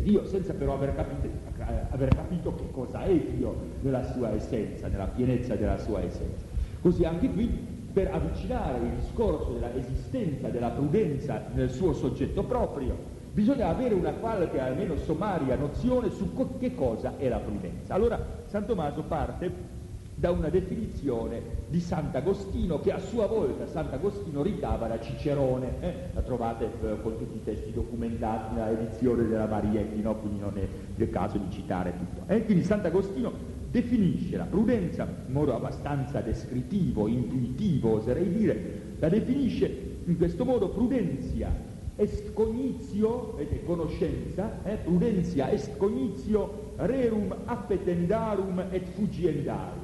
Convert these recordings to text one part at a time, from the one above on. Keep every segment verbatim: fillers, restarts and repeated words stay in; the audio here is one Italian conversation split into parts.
Dio, senza però aver capito, eh, aver capito che cosa è Dio nella sua essenza, nella pienezza della sua essenza. Così anche qui, per avvicinare il discorso della esistenza della prudenza nel suo soggetto proprio, bisogna avere una qualche, almeno sommaria, nozione su co- che cosa è la prudenza. Allora San Tommaso parte da una definizione di Sant'Agostino, che a sua volta Sant'Agostino ricava da Cicerone, eh? la trovate eh, con tutti i testi documentati nella edizione della Marietti, no? Quindi non è il caso di citare tutto. Eh? Quindi Sant'Agostino definisce la prudenza in modo abbastanza descrittivo, intuitivo, oserei dire, la definisce in questo modo: prudentia est cognitio, vedete, conoscenza, eh? prudentia est cognitio rerum appetendarum et fugiendarum.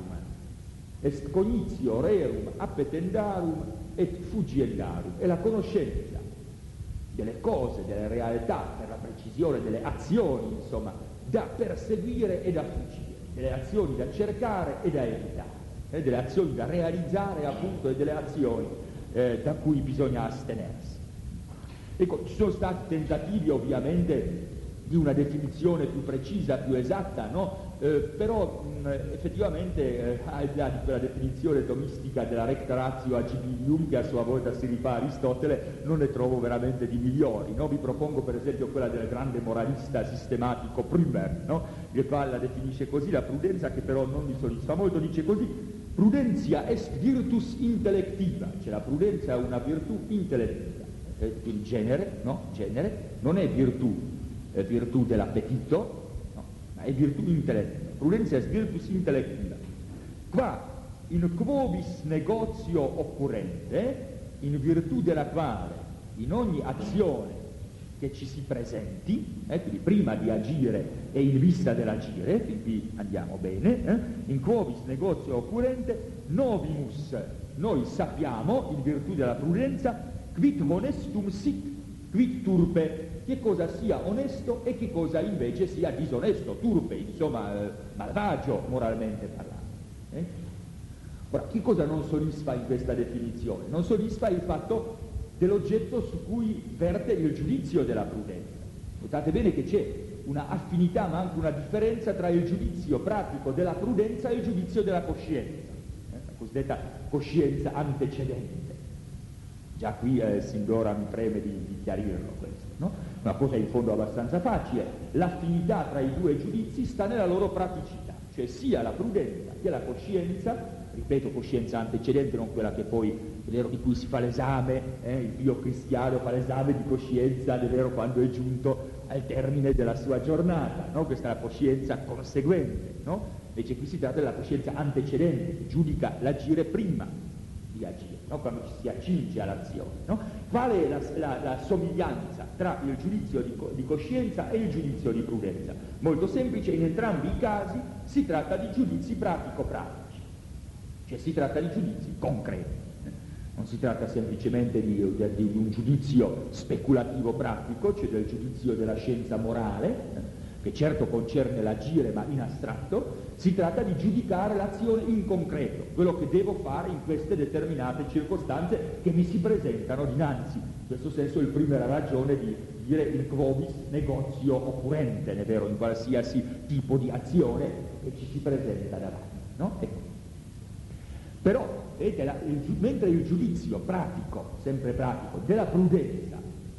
Est cognitio rerum appetendarum et fugiendarum. È la conoscenza delle cose, delle realtà, per la precisione delle azioni, insomma, da perseguire e da fuggire, delle azioni da cercare e da evitare, eh, delle azioni da realizzare appunto e delle azioni eh, da cui bisogna astenersi. Ecco, ci sono stati tentativi ovviamente di una definizione più precisa, più esatta, no? Eh, però mh, effettivamente eh, al di là di quella definizione tomistica della recta ratio agibilium, che a sua volta si rifà a Aristotele, non ne trovo veramente di migliori, no? Vi propongo per esempio quella del grande moralista sistematico Prümer, no? Il quale la definisce così, la prudenza, che però non mi soddisfa molto, dice così: prudentia est virtus intellectiva, cioè la prudenza è una virtù intellettiva, eh, il genere, no? Genere non è virtù, è virtù dell'appetito, è virtù intellettiva. Prudenza è virtus intellettiva. Qua, in quovis negozio occurrente, in virtù della quale in ogni azione che ci si presenti, eh, quindi prima di agire e in vista dell'agire, quindi andiamo bene, eh, in quovis negozio occurrente, novimus, noi sappiamo, in virtù della prudenza, quid honestum sit, quid turpe, che cosa sia onesto e che cosa invece sia disonesto, turpe, insomma, eh, malvagio, moralmente parlando. Eh? Ora, che cosa non soddisfa in questa definizione? Non soddisfa il fatto dell'oggetto su cui verte il giudizio della prudenza. Notate bene che c'è una affinità, ma anche una differenza tra il giudizio pratico della prudenza e il giudizio della coscienza, eh? la cosiddetta coscienza antecedente. Già qui eh, sin d'ora mi preme di, di chiarirlo questo, no? Una cosa in fondo abbastanza facile: l'affinità tra i due giudizi sta nella loro praticità, cioè sia la prudenza che la coscienza, ripeto, coscienza antecedente, non quella che poi, è vero, di cui si fa l'esame, eh, il Dio cristiano fa l'esame di coscienza, è vero, quando è giunto al termine della sua giornata, no? Questa è la coscienza conseguente, no? Invece qui si tratta della coscienza antecedente, che giudica l'agire prima di agire, no? Quando ci si accinge all'azione, no? Qual è la, la, la somiglianza tra il giudizio di, di coscienza e il giudizio di prudenza? Molto semplice: in entrambi i casi si tratta di giudizi pratico-pratici, cioè si tratta di giudizi concreti, non si tratta semplicemente di, di, di un giudizio speculativo-pratico, cioè del giudizio della scienza morale, che certo concerne l'agire ma in astratto. Si tratta di giudicare l'azione in concreto, quello che devo fare in queste determinate circostanze che mi si presentano dinanzi. In questo senso il primo ha ragione di dire in quovis negozio occurrente, è vero, in qualsiasi tipo di azione che ci si presenta davanti, no? Ecco. Però, vedete, la, il, mentre il giudizio pratico, sempre pratico, della prudenza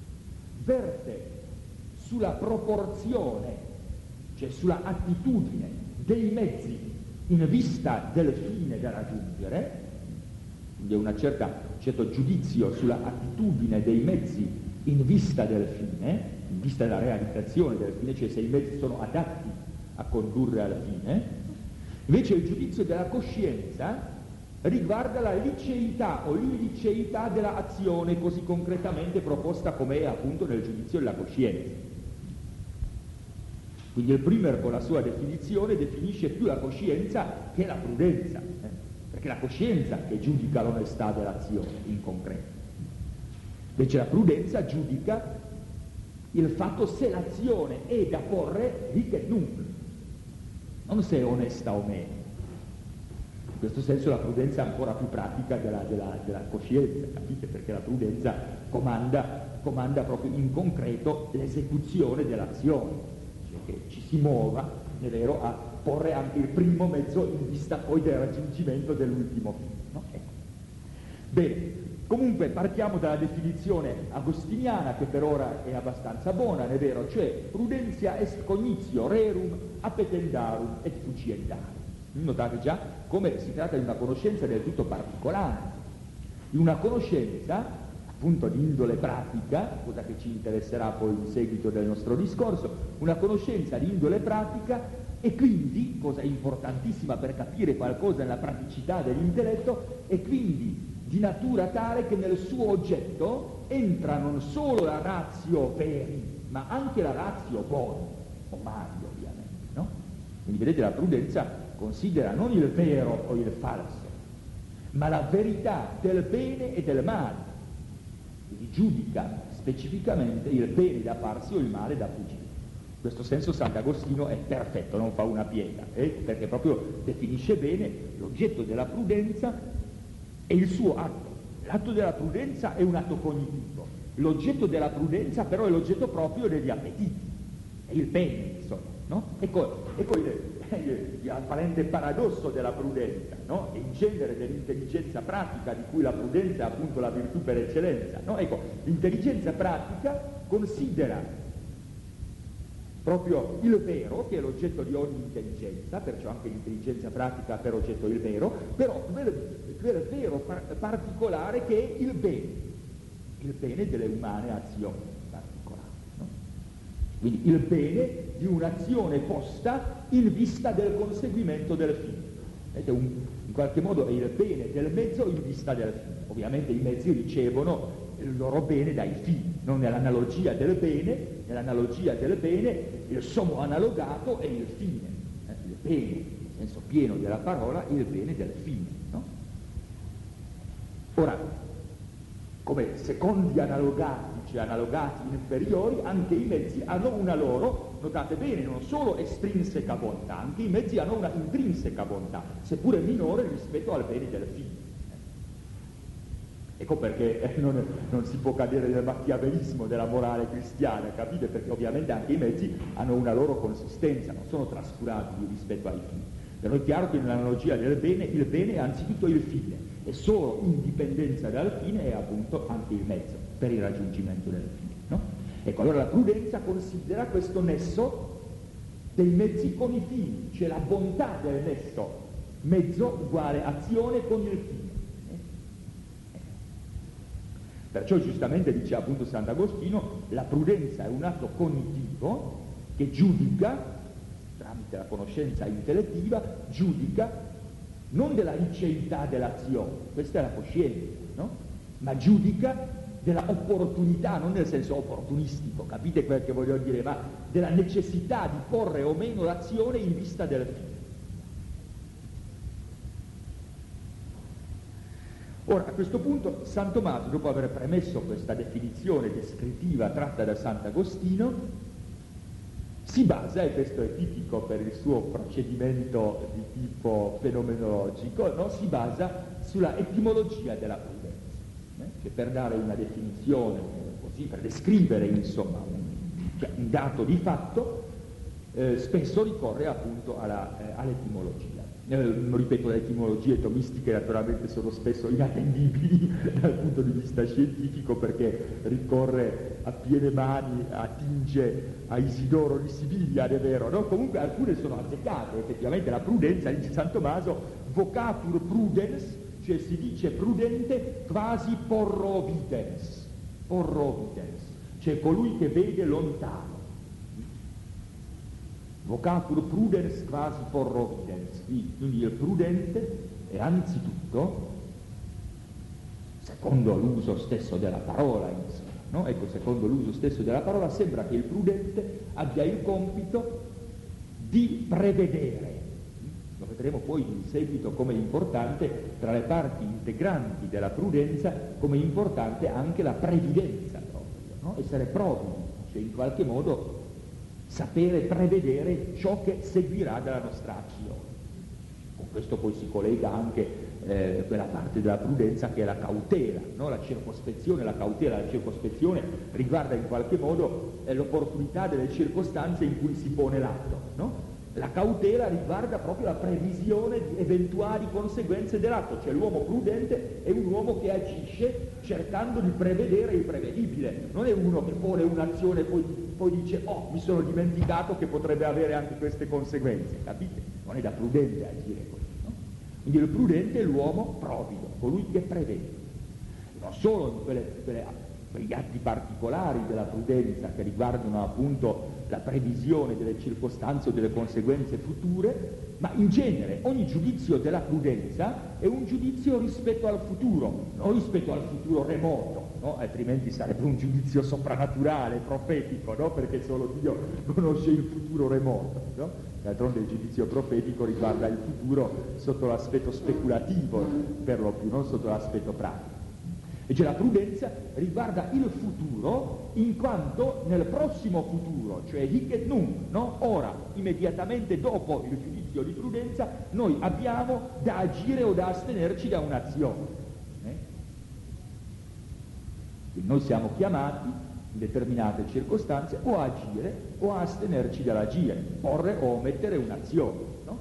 verte sulla proporzione, cioè sulla attitudine dei mezzi in vista del fine da raggiungere, quindi è una certa, un certo giudizio sulla attitudine dei mezzi in vista del fine, in vista della realizzazione del fine, cioè se i mezzi sono adatti a condurre al fine. Invece il giudizio della coscienza riguarda la liceità o l'illiceità dell'azione così concretamente proposta come è appunto nel giudizio della coscienza. Quindi il Prümer con la sua definizione definisce più la coscienza che la prudenza, eh? perché è la coscienza che giudica l'onestà dell'azione in concreto. Invece la prudenza giudica il fatto se l'azione è da porre hic et nunc, non se è onesta o meno. In questo senso la prudenza è ancora più pratica della, della, della coscienza, capite? Perché la prudenza comanda, comanda proprio in concreto l'esecuzione dell'azione. che ci si muova, è vero, a porre anche il primo mezzo in vista poi del raggiungimento dell'ultimo fine, no? Ecco. Bene, comunque partiamo dalla definizione agostiniana, che per ora è abbastanza buona, è vero, cioè prudentia est cognitio rerum appetendarum et fugiendarum. Notate già come si tratta di una conoscenza del tutto particolare, di una conoscenza appunto di indole pratica, cosa che ci interesserà poi in seguito del nostro discorso, una conoscenza di indole pratica e quindi, cosa importantissima per capire qualcosa nella praticità dell'intelletto, e quindi di natura tale che nel suo oggetto entra non solo la ratio veri, ma anche la ratio boni, o mali ovviamente, no? Quindi vedete, la prudenza considera non il vero o il falso, ma la verità del bene e del male. Quindi giudica specificamente il bene da farsi o il male da fuggire. In questo senso Sant'Agostino è perfetto, non fa una piega, eh? Perché proprio definisce bene l'oggetto della prudenza e il suo atto. L'atto della prudenza è un atto cognitivo, l'oggetto della prudenza però è l'oggetto proprio degli appetiti, è il bene, insomma, no? Ecco, ecco il, l'apparente paradosso della prudenza, no? E in genere dell'intelligenza pratica, di cui la prudenza è appunto la virtù per eccellenza, no? Ecco, l'intelligenza pratica considera proprio il vero, che è l'oggetto di ogni intelligenza, perciò anche l'intelligenza pratica ha per oggetto il vero, però quel, quel vero par- particolare che è il bene, il bene delle umane azioni particolari, no? Quindi il bene di un'azione posta in vista del conseguimento del fine. Vedete, un, in qualche modo è il bene del mezzo in vista del fine. Ovviamente i mezzi ricevono il loro bene dai fini, non nell'analogia del bene, nell'analogia del bene il sommo analogato è il fine, eh? Il bene, nel senso pieno della parola, è il bene del fine, no? Ora, come secondi analogati, cioè analogati inferiori, anche i mezzi hanno una loro, notate bene, non solo estrinseca bontà, anche i mezzi hanno una intrinseca bontà, seppure minore rispetto al bene del fine. Ecco perché eh, non, non si può cadere nel machiavellismo della morale cristiana, capite? Perché ovviamente anche i mezzi hanno una loro consistenza, non sono trascurabili rispetto ai fini. Però è chiaro che nell'analogia del bene, il bene è anzitutto il fine, e solo in dipendenza dal fine è appunto anche il mezzo per il raggiungimento del fine, no? Ecco, allora la prudenza considera questo nesso dei mezzi con i fini, cioè la bontà del nesso mezzo uguale azione con il fine. Perciò giustamente dice appunto Sant'Agostino, la prudenza è un atto cognitivo che giudica, tramite la conoscenza intellettiva, giudica non della liceità dell'azione, questa è la coscienza, no? Ma giudica della opportunità, non nel senso opportunistico, capite quel che voglio dire, ma della necessità di porre o meno l'azione in vista del fine. Ora, a questo punto, San Tommaso, dopo aver premesso questa definizione descrittiva tratta da Sant'Agostino, si basa, e questo è tipico per il suo procedimento di tipo fenomenologico, no? Si basa sulla etimologia della prudenza, eh? Che per dare una definizione, così, per descrivere insomma un, cioè, un dato di fatto, eh, spesso ricorre appunto alla, eh, all'etimologia. Eh, non ripeto, le etimologie tomistiche naturalmente sono spesso inattendibili dal punto di vista scientifico, perché ricorre a piene mani, attinge a Isidoro di Siviglia, è vero, no? Comunque alcune sono azzeccate, effettivamente la prudenza, dice San Tommaso, vocatur prudens, cioè si dice prudente quasi porro videns, porro videns, cioè colui che vede lontano. Vocatur prudens quasi porro videns, quindi il prudente è anzitutto, secondo l'uso stesso della parola, insomma, no? Ecco, secondo l'uso stesso della parola, sembra che il prudente abbia il compito di prevedere. Lo vedremo poi in seguito come importante, tra le parti integranti della prudenza, come importante anche la previdenza proprio, no? Essere providi, cioè in qualche modo sapere prevedere ciò che seguirà dalla nostra azione. Con questo poi si collega anche eh, quella parte della prudenza che è la cautela, no? La circospezione, la cautela, la circospezione riguarda in qualche modo eh, l'opportunità delle circostanze in cui si pone l'atto, no? La cautela riguarda proprio la previsione di eventuali conseguenze dell'atto, cioè l'uomo prudente è un uomo che agisce cercando di prevedere il prevedibile, non è uno che pone un'azione e poi, poi dice oh mi sono dimenticato che potrebbe avere anche queste conseguenze, capite? Non è da prudente agire così, no? Quindi il prudente è l'uomo provvido, colui che prevede, non solo in quelle, quelle, quegli atti particolari della prudenza che riguardano appunto la previsione delle circostanze o delle conseguenze future, ma in genere ogni giudizio della prudenza è un giudizio rispetto al futuro, non rispetto al futuro remoto, no? Altrimenti sarebbe un giudizio soprannaturale, profetico, no? Perché solo Dio conosce il futuro remoto, no? D'altronde il giudizio profetico riguarda il futuro sotto l'aspetto speculativo, per lo più, non sotto l'aspetto pratico. E cioè la prudenza riguarda il futuro in quanto nel prossimo futuro, cioè hic et nunc, no? Ora, immediatamente dopo il giudizio di prudenza, noi abbiamo da agire o da astenerci da un'azione. Eh? Quindi noi siamo chiamati in determinate circostanze o a agire o a astenerci dall'agire, porre o omettere un'azione, no?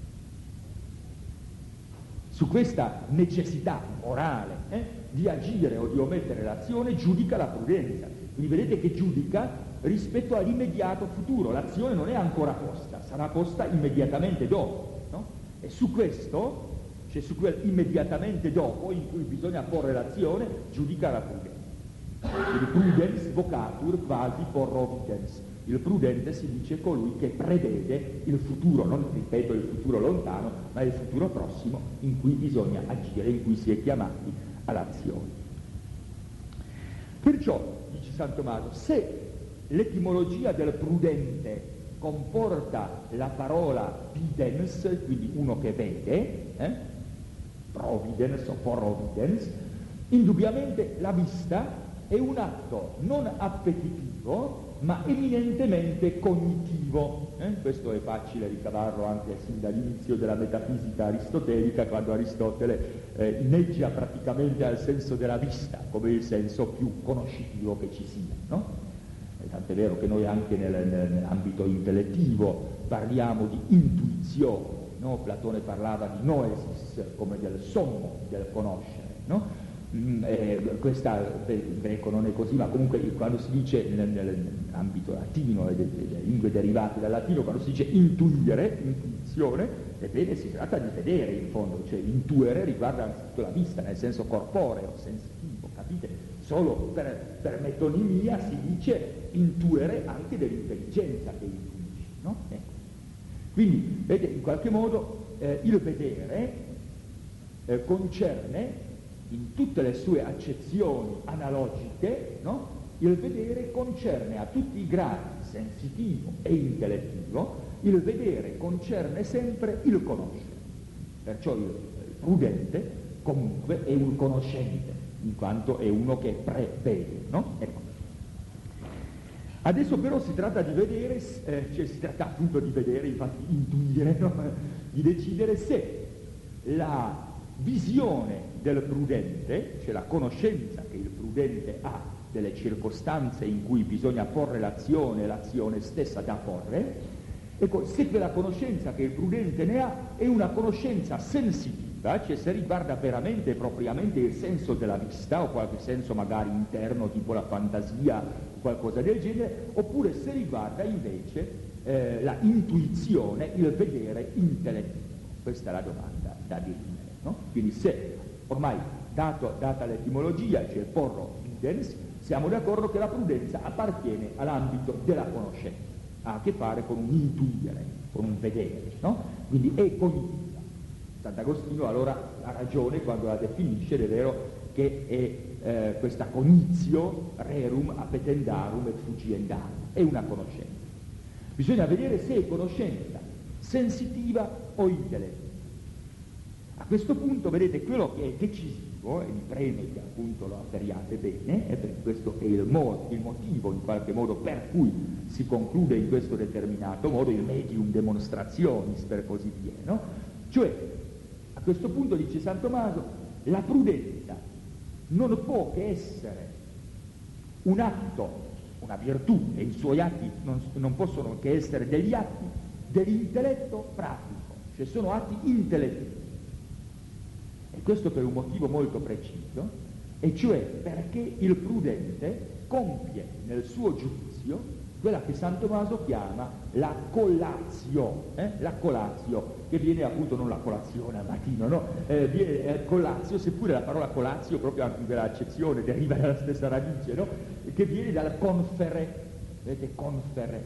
Su questa necessità morale eh, di agire o di omettere l'azione giudica la prudenza. Quindi vedete che giudica rispetto all'immediato futuro, l'azione non è ancora posta, sarà posta immediatamente dopo, no? E su questo, cioè su quel immediatamente dopo in cui bisogna porre l'azione, giudica la prudenza. Quindi prudens vocatur quasi porro videns. Il prudente si dice colui che prevede il futuro, non ripeto il futuro lontano, ma il futuro prossimo in cui bisogna agire, in cui si è chiamati all'azione. Perciò, dice San Tommaso, se l'etimologia del prudente comporta la parola videns, quindi uno che vede, eh, providens o providens, indubbiamente la vista è un atto non appetitivo ma eminentemente cognitivo. Eh? Questo è facile ricavarlo anche sin dall'inizio della metafisica aristotelica, quando Aristotele eh, inneggia praticamente al senso della vista come il senso più conoscitivo che ci sia, no? E tant'è vero che noi anche nel, nel, nell'ambito intellettivo parliamo di intuizione, no? Platone parlava di noesis come del sommo del conoscere, no? Eh, questa in greco non è così, ma comunque quando si dice nel, nell'ambito latino e delle, delle lingue derivate dal latino, quando si dice intuire, intuizione, ebbene si tratta di vedere in fondo, cioè intuere riguarda anzitutto la vista nel senso corporeo, sensitivo, capite? Solo per, per metonimia si dice intuere anche dell'intelligenza che intuisci, no? Ecco. Quindi vedete, in qualche modo eh, il vedere eh, concerne in tutte le sue accezioni analogiche, no? Il vedere concerne a tutti i gradi sensitivo e intellettivo, il vedere concerne sempre il conoscere. Perciò il, il prudente comunque è un conoscente, in quanto è uno che prevede, no? Ecco. Adesso però si tratta di vedere, eh, cioè si tratta appunto di vedere, infatti intuire, no? Di decidere se la visione del prudente, cioè la conoscenza che il prudente ha delle circostanze in cui bisogna porre l'azione, l'azione stessa da porre, ecco, se quella conoscenza che il prudente ne ha è una conoscenza sensitiva, cioè se riguarda veramente e propriamente il senso della vista o qualche senso magari interno tipo la fantasia o qualcosa del genere, oppure se riguarda invece eh, la intuizione, il vedere intellettivo. Questa è la domanda da dirimere. No? Quindi se ormai dato, data l'etimologia, cioè porro videns, siamo d'accordo che la prudenza appartiene all'ambito della conoscenza, ha a che fare con un intuire, con un vedere, no? Quindi è cognitiva. Sant'Agostino allora ha ragione quando la definisce, è vero, che è eh, questa cognitio rerum appetendarum et fugiendarum, è una conoscenza. Bisogna vedere se è conoscenza sensitiva o intellettiva. A questo punto, vedete, quello che è decisivo, e mi preme che appunto lo afferriate bene, e perché questo è il, mo- il motivo in qualche modo per cui si conclude in questo determinato modo il medium demonstrationis, per così dire, no? Cioè, questo punto, dice San Tommaso, la prudenza non può che essere un atto, una virtù, e i suoi atti non, non possono che essere degli atti dell'intelletto pratico, cioè sono atti intellettivi. E questo per un motivo molto preciso, e cioè perché il prudente compie nel suo giudizio quella che San Tommaso chiama la collatio, eh? la collatio, che viene appunto non la colazione al mattino, no? Eh, viene eh, collatio, seppure la parola collatio proprio anche per l'accezione deriva dalla stessa radice, no? Che viene dal confere, vedete, confere,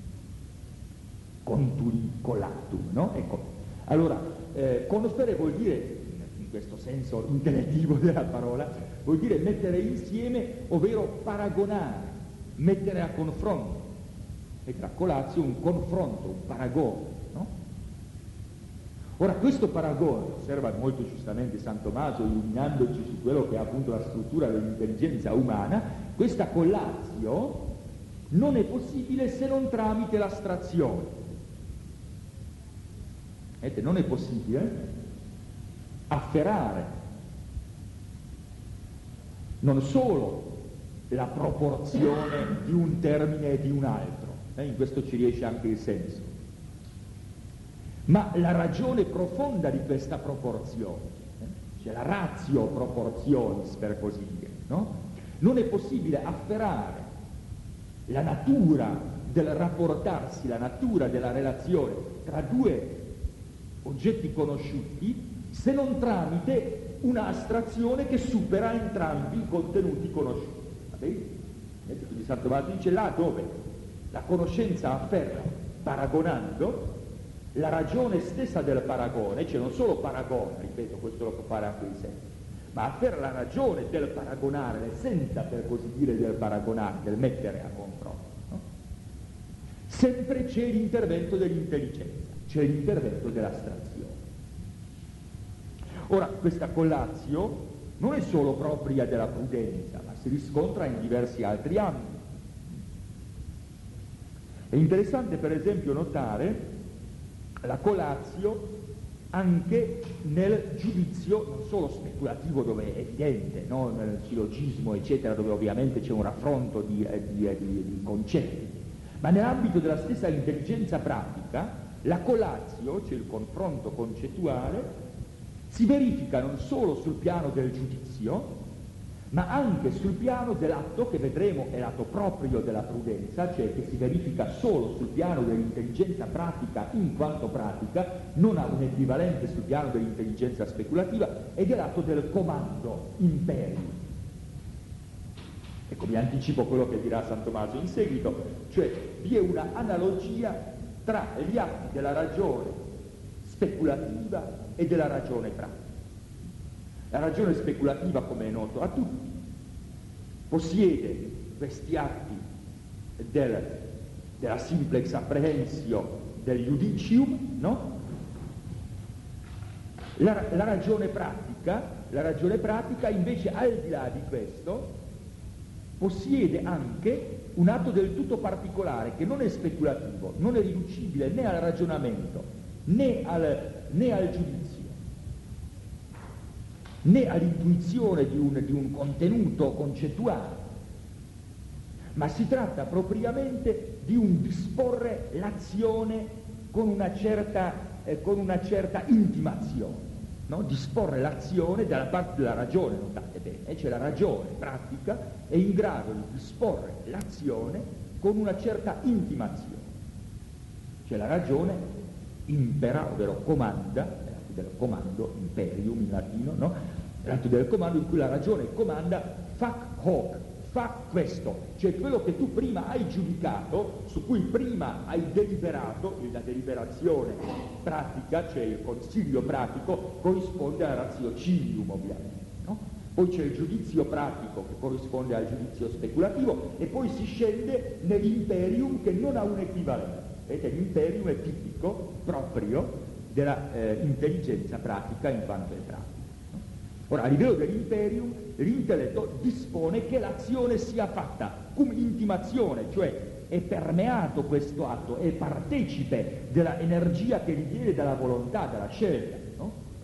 conturi collatum, no? Ecco, allora, eh, confere vuol dire, in questo senso intellettivo della parola, vuol dire mettere insieme, ovvero paragonare, mettere a confronto. E tra colazio un confronto, un paragone, no? Ora questo paragone, osserva molto giustamente San Tommaso, illuminandoci su quello che è appunto la struttura dell'intelligenza umana, questa collatio non è possibile se non tramite l'astrazione. Vedete, non è possibile afferrare non solo la proporzione di un termine e di un altro, eh, in questo ci riesce anche il senso, ma la ragione profonda di questa proporzione, eh, cioè la ratio proportionis per così dire, no? Non è possibile afferrare la natura del rapportarsi, la natura della relazione tra due oggetti conosciuti se non tramite una astrazione che supera entrambi i contenuti conosciuti. Quindi San Tommaso dice là dove la conoscenza afferra, paragonando, la ragione stessa del paragone, cioè non solo paragona, ripeto, questo lo può fare anche il senso, ma afferra la ragione del paragonare, l'essenza per così dire del paragonare, del mettere a confronto, no? Sempre c'è l'intervento dell'intelligenza, c'è l'intervento dell'astrazione. Ora, questa collatio non è solo propria della prudenza, ma si riscontra in diversi altri ambiti. È interessante per esempio notare la collatio anche nel giudizio non solo speculativo, dove è evidente, no? Nel sillogismo eccetera, dove ovviamente c'è un raffronto di, di, di, di concetti, ma nell'ambito della stessa intelligenza pratica la collatio, cioè il confronto concettuale, si verifica non solo sul piano del giudizio, ma anche sul piano dell'atto che vedremo è l'atto proprio della prudenza, cioè che si verifica solo sul piano dell'intelligenza pratica in quanto pratica, non ha un equivalente sul piano dell'intelligenza speculativa, ed è l'atto del comando, imperium. Ecco, mi anticipo quello che dirà San Tommaso in seguito, cioè vi è una analogia tra gli atti della ragione speculativa e della ragione pratica. La ragione speculativa, come è noto a tutti, possiede questi atti del, della simplex apprehensio del judicium, no? La, la ragione pratica, la ragione pratica invece, al di là di questo, possiede anche un atto del tutto particolare che non è speculativo, non è riducibile né al ragionamento né al, né al giudizio, né all'intuizione di un, di un contenuto concettuale, ma si tratta propriamente di un disporre l'azione con una certa, eh, con una certa intimazione, no? Disporre l'azione dalla parte della ragione, notate bene, cioè la ragione pratica è in grado di disporre l'azione con una certa intimazione, cioè la ragione impera, ovvero comanda, del comando, imperium in latino, no? L'atto del comando in cui la ragione comanda fac hoc, fa questo, cioè quello che tu prima hai giudicato, su cui prima hai deliberato, la deliberazione pratica, cioè il consiglio pratico, corrisponde alla ratiocinium ovviamente, no? Poi c'è il giudizio pratico che corrisponde al giudizio speculativo e poi si scende nell'imperium che non ha un equivalente. Vedete, l'imperium è tipico, proprio, della eh, intelligenza pratica in quanto è pratica. No? Ora, a livello dell'imperium, l'intelletto dispone che l'azione sia fatta cum intimazione, cioè è permeato questo atto, è partecipe della energia che gli viene dalla volontà, dalla scelta. No?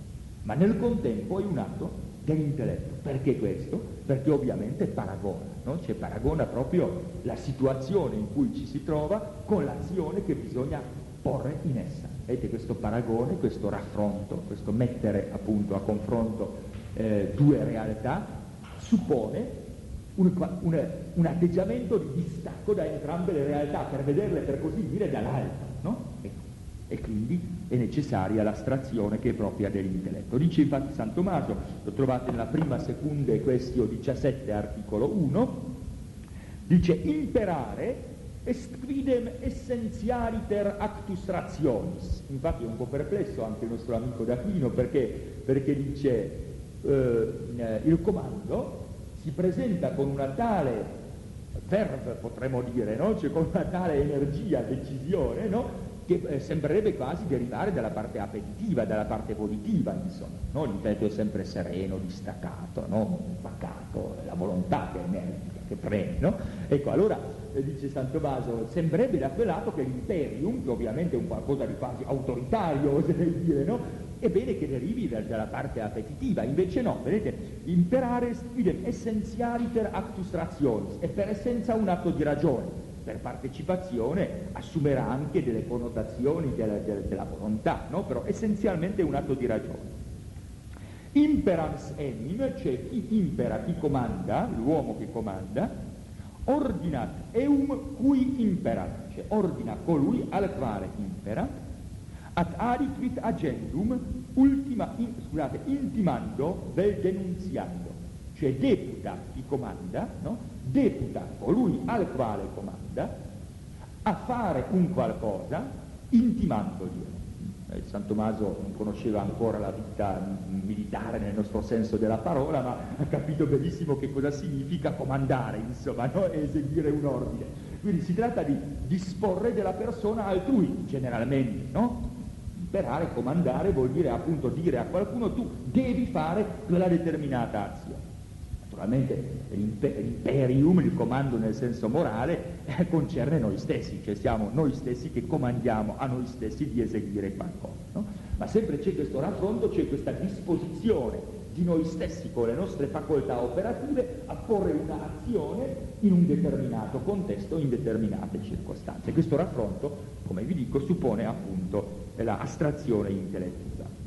ma nel contempo è un atto dell'intelletto. Perché questo? Perché ovviamente paragona, no? Cioè paragona proprio la situazione in cui ci si trova con l'azione che bisogna porre in essa. Vedete, questo paragone, questo raffronto, questo mettere appunto a confronto eh, due realtà suppone un, un, un atteggiamento di distacco da entrambe le realtà per vederle, per così dire, dall'alto, no? Ecco. E quindi è necessaria l'astrazione che è propria dell'intelletto. Dice infatti San Tommaso, lo trovate nella prima Secundae Quaestio diciassette, articolo uno, dice: imperare est quidem essentialiter actus rationis. Infatti è un po' perplesso anche il nostro amico d'Aquino, perché, perché dice eh, il comando si presenta con una tale verve, potremmo dire, no? Cioè con una tale energia, decisione, no? Che eh, sembrerebbe quasi derivare dalla parte appetitiva, dalla parte volitiva, insomma, no? L'intelletto è sempre sereno, distaccato, no? Pacato, la volontà che è energica, che preme, no? Ecco, allora, eh, dice San Tommaso, sembrerebbe da quel lato che l'imperium, che ovviamente è un qualcosa di quasi autoritario, oserei dire, no? È bene che derivi dalla parte appetitiva, invece no, vedete, imperare est quidem essentialiter actus rationis, è per essenza un atto di ragione. Per partecipazione assumerà anche delle connotazioni della, della, della volontà, no? Però essenzialmente è un atto di ragione. Imperans enim, cioè chi impera, chi comanda, l'uomo che comanda, ordinat eum cui imperat, cioè ordina colui al quale impera, ad adiquit agendum ultima, in, scusate, intimando vel denunziando, cioè deputa chi comanda, no? Deputa colui al quale comanda a fare un qualcosa intimandogli. Eh, San Tommaso non conosceva ancora la vita militare nel nostro senso della parola, ma ha capito benissimo che cosa significa comandare, insomma, no? Eseguire un ordine. Quindi si tratta di disporre della persona altrui, generalmente, no? Imperare, comandare vuol dire appunto dire a qualcuno: tu devi fare quella determinata azione. Naturalmente l'imperium, il comando nel senso morale, eh, concerne noi stessi, cioè siamo noi stessi che comandiamo a noi stessi di eseguire qualcosa, no? Ma sempre c'è questo raffronto, c'è questa disposizione di noi stessi con le nostre facoltà operative a porre un'azione in un determinato contesto, in determinate circostanze. Questo raffronto, come vi dico, suppone appunto la astrazione intellettiva.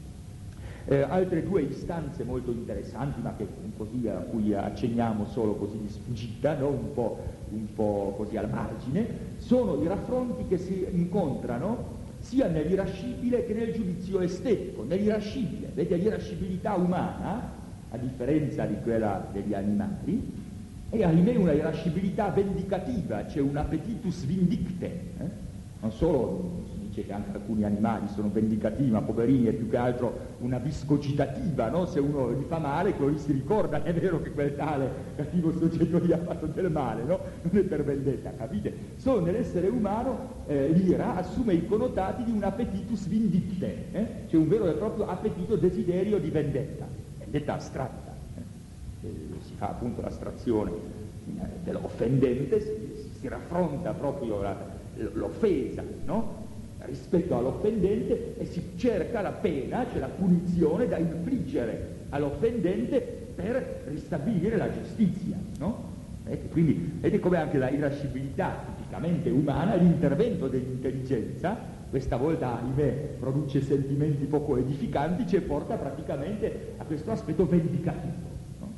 Eh, altre due istanze molto interessanti, ma che così, a cui accenniamo solo così di sfuggita, no? un, po', un po' così al margine, sono i raffronti che si incontrano sia nell'irascibile che nel giudizio estetico. Nell'irascibile, vedete, l'irascibilità umana, a differenza di quella degli animali, è ahimè una irascibilità vendicativa, c'è un appetitus vindicte, eh? Non solo che anche alcuni animali sono vendicativi, ma poverini è più che altro una viscogitativa, no? Se uno gli fa male, quello lì si ricorda, è vero che quel tale cattivo soggetto gli ha fatto del male, no? Non è per vendetta, capite? Solo nell'essere umano eh, l'ira assume i connotati di un appetitus vindicte, eh? C'è un vero e proprio appetito, desiderio di vendetta, vendetta astratta, eh? Si fa appunto l'astrazione eh, dell'offendente, si, si raffronta proprio la, l'offesa, no? Rispetto all'offendente, e si cerca la pena, cioè la punizione da infliggere all'offendente per ristabilire la giustizia, no? Vedete? Quindi vedete come anche la irascibilità tipicamente umana, l'intervento dell'intelligenza, questa volta ahimè produce sentimenti poco edificanti, ci porta praticamente a questo aspetto vendicativo.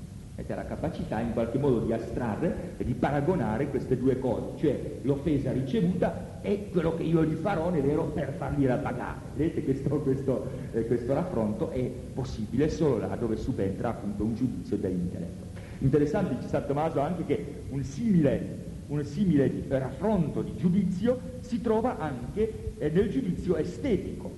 È la capacità in qualche modo di astrarre e di paragonare queste due cose, cioè l'offesa ricevuta e quello che io gli farò, è vero, per fargliela pagare. Vedete, questo, questo, eh, questo raffronto è possibile solo là dove subentra appunto un giudizio dell'intelletto. Interessante, dice San Tommaso, anche che un simile, un simile raffronto di giudizio si trova anche eh, nel giudizio estetico,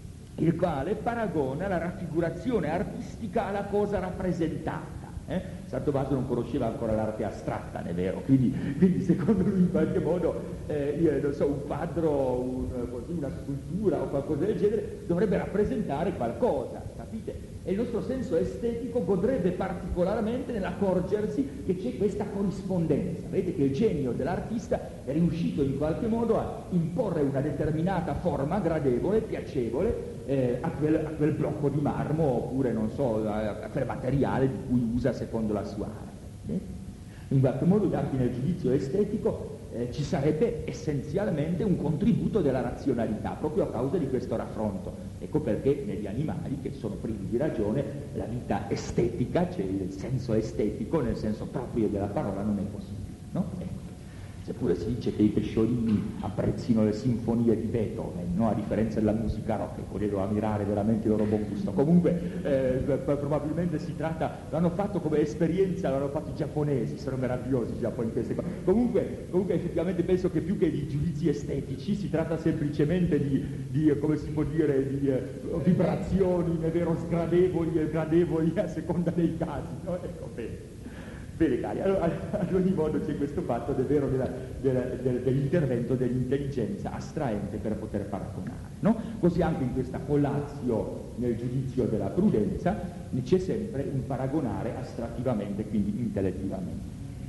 il quale paragona la raffigurazione artistica alla cosa rappresentata. Eh? San Tommaso non conosceva ancora l'arte astratta, è vero, quindi, quindi secondo lui in qualche modo eh, io non so, un quadro, un, così, una scultura o qualcosa del genere dovrebbe rappresentare qualcosa, capite? e il nostro senso estetico godrebbe particolarmente nell'accorgersi che c'è questa corrispondenza. Vedete che il genio dell'artista è riuscito in qualche modo a imporre una determinata forma gradevole, piacevole, eh, a, quel, a quel blocco di marmo, oppure non so, a, a quel materiale di cui usa secondo la sua arte. Eh? In qualche modo anche nel giudizio estetico eh, ci sarebbe essenzialmente un contributo della razionalità, proprio a causa di questo raffronto. Ecco perché negli animali, che sono privi di ragione, la vita estetica, cioè il senso estetico nel senso proprio della parola, non è possibile, no? Ecco. Seppure si dice che i pesciolini apprezzino le sinfonie di Beethoven, no? A differenza della musica rock, potete ammirare veramente il loro buon gusto. Comunque eh, probabilmente si tratta, l'hanno fatto come esperienza, l'hanno fatto i giapponesi, sono meravigliosi i giapponesi. Comunque, comunque effettivamente penso che più che di giudizi estetici si tratta semplicemente di, di come si può dire, di eh, vibrazioni, è vero, sgradevoli e gradevoli a seconda dei casi, no? Ecco, bene. Bene cari, allora, ad ogni modo c'è questo fatto davvero della, della, del, dell'intervento dell'intelligenza astraente per poter paragonare, no? Così anche in questa collatio nel giudizio della prudenza c'è sempre un paragonare astrattivamente, quindi intellettivamente.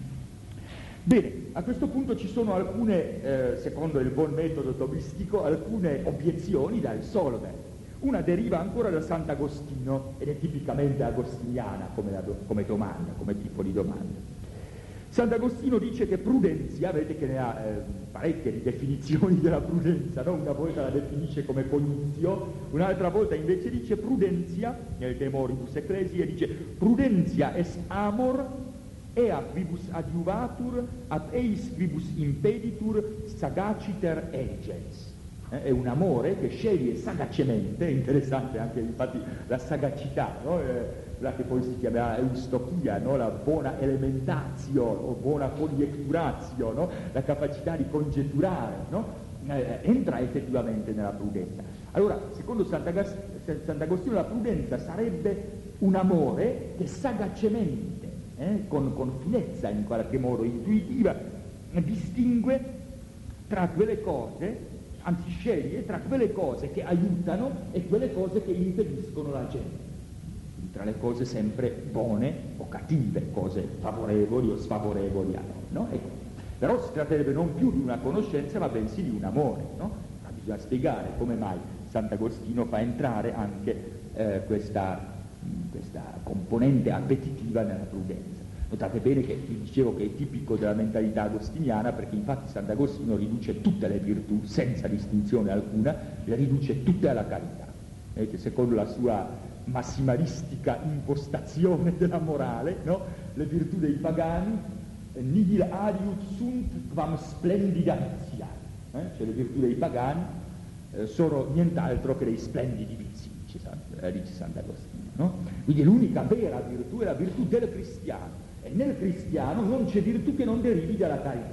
Bene, a questo punto ci sono alcune, eh, secondo il buon metodo tomistico, alcune obiezioni da risolvere. Una deriva ancora da Sant'Agostino ed è tipicamente agostiniana come, la, come domanda, come tipo di domanda. Sant'Agostino dice che prudenzia, vedete che ne ha eh, parecchie di definizioni della prudenza, no? Una volta la definisce come cognizio, un'altra volta invece dice prudenzia, nel De Moribus Ecclesiae, dice prudenzia est amor ea quibus adiuvatur ad eis quibus impeditur sagaciter egens. È un amore che sceglie sagacemente, interessante anche infatti la sagacità, no? eh, la che poi si chiamerà eustochia, no? La buona elementazio o buona conjecturatio, no? La capacità di congetturare, no? eh, entra effettivamente nella prudenza. Allora, secondo Sant'Agostino la prudenza sarebbe un amore che sagacemente, eh, con, con finezza in qualche modo intuitiva, distingue tra quelle cose, anzi sceglie tra quelle cose che aiutano e quelle cose che impediscono la gente, tra le cose sempre buone o cattive, cose favorevoli o sfavorevoli a noi, no? Ecco. Però si tratterebbe non più di una conoscenza ma bensì di un amore, no? Ma bisogna spiegare come mai Sant'Agostino fa entrare anche eh, questa, questa componente appetitiva nella prudenza. Notate bene che vi dicevo che è tipico della mentalità agostiniana, perché infatti Sant'Agostino riduce tutte le virtù, senza distinzione alcuna, le riduce tutte alla carità. Vedete, secondo la sua massimalistica impostazione della morale, no? Le virtù dei pagani, nihil adiut sunt quam splendida vitia, eh? Cioè le virtù dei pagani eh, sono nient'altro che dei splendidi vizi, dice, eh, dice Sant'Agostino, no? Quindi l'unica vera virtù è la virtù del cristiano. E nel cristiano non c'è virtù che non derivi dalla carità.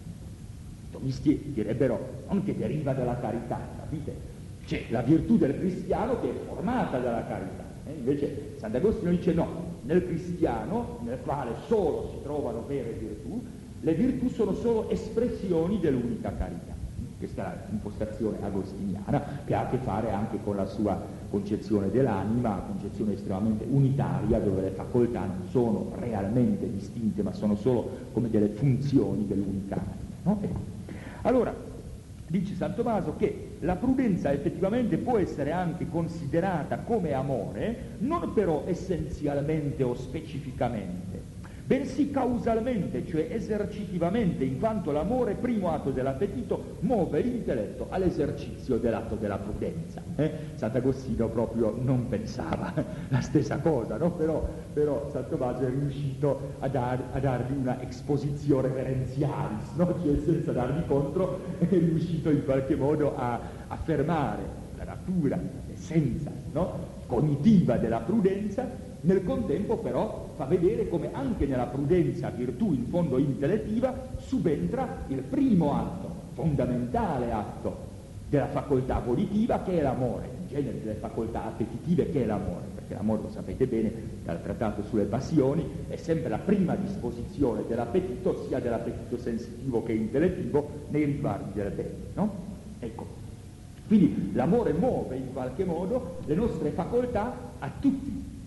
I tomisti direbbero non che deriva dalla carità, capite? C'è la virtù del cristiano che è formata dalla carità. Eh? Invece Sant'Agostino dice no, nel cristiano, nel quale solo si trovano vere virtù, le virtù sono solo espressioni dell'unica carità. Questa è l'impostazione agostiniana, che ha a che fare anche con la sua concezione dell'anima, concezione estremamente unitaria, dove le facoltà non sono realmente distinte, ma sono solo come delle funzioni dell'unica anima, no? Ecco. Allora, dice San Tommaso che la prudenza effettivamente può essere anche considerata come amore, non però essenzialmente o specificamente, bensì causalmente, cioè esercitivamente, in quanto l'amore, primo atto dell'appetito, muove l'intelletto all'esercizio dell'atto della prudenza. Eh? Sant'Agostino proprio non pensava la stessa cosa, no? Però, però San Tommaso è riuscito a, dar, a dargli una exposizione reverenzialis, no? Cioè senza dargli contro, è riuscito in qualche modo a affermare la natura, l'essenza, no? Cognitiva della prudenza. Nel contempo però fa vedere come anche nella prudenza, virtù in fondo intellettiva, subentra il primo atto, fondamentale atto della facoltà volitiva, che è l'amore, in genere delle facoltà appetitive, che è l'amore, perché l'amore, lo sapete bene dal trattato sulle passioni, è sempre la prima disposizione dell'appetito, sia dell'appetito sensitivo che intellettivo, nei riguardi del bene, no? Ecco. Quindi l'amore muove in qualche modo le nostre facoltà a tutti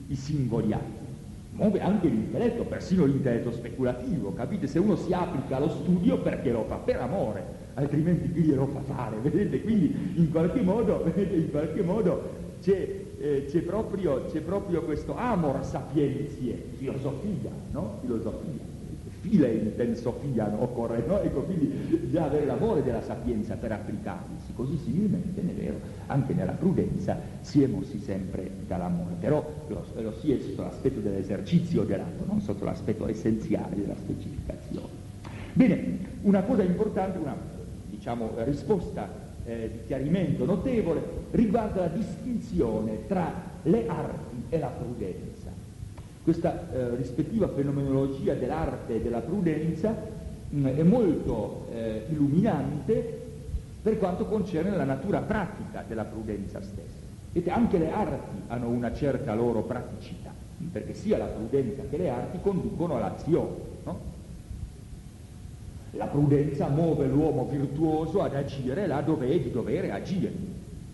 i singoli atti, muove anche l'intelletto, persino l'intelletto speculativo, capite? Se uno si applica allo studio, perché lo fa? Per amore, altrimenti chi glielo fa fare, vedete? Quindi in qualche modo, vedete, in qualche modo c'è, eh, c'è, proprio, c'è proprio questo amor sapientiae, filosofia, no? Filosofia. Philein Sofia, no? Occorre, no? Ecco, quindi bisogna avere l'amore della sapienza per applicarsi, così similmente, è vero, anche nella prudenza si è mossi sempre dall'amore, però lo, lo si è sotto l'aspetto dell'esercizio dell'atto, non sotto l'aspetto essenziale della specificazione. Bene, una cosa importante, una diciamo risposta eh, di chiarimento notevole riguarda la distinzione tra le arti e la prudenza. Questa eh, rispettiva fenomenologia dell'arte e della prudenza mh, è molto eh, illuminante per quanto concerne la natura pratica della prudenza stessa. Vedete, anche le arti hanno una certa loro praticità, perché sia la prudenza che le arti conducono all'azione, no? La prudenza muove l'uomo virtuoso ad agire là dove è di dovere agire.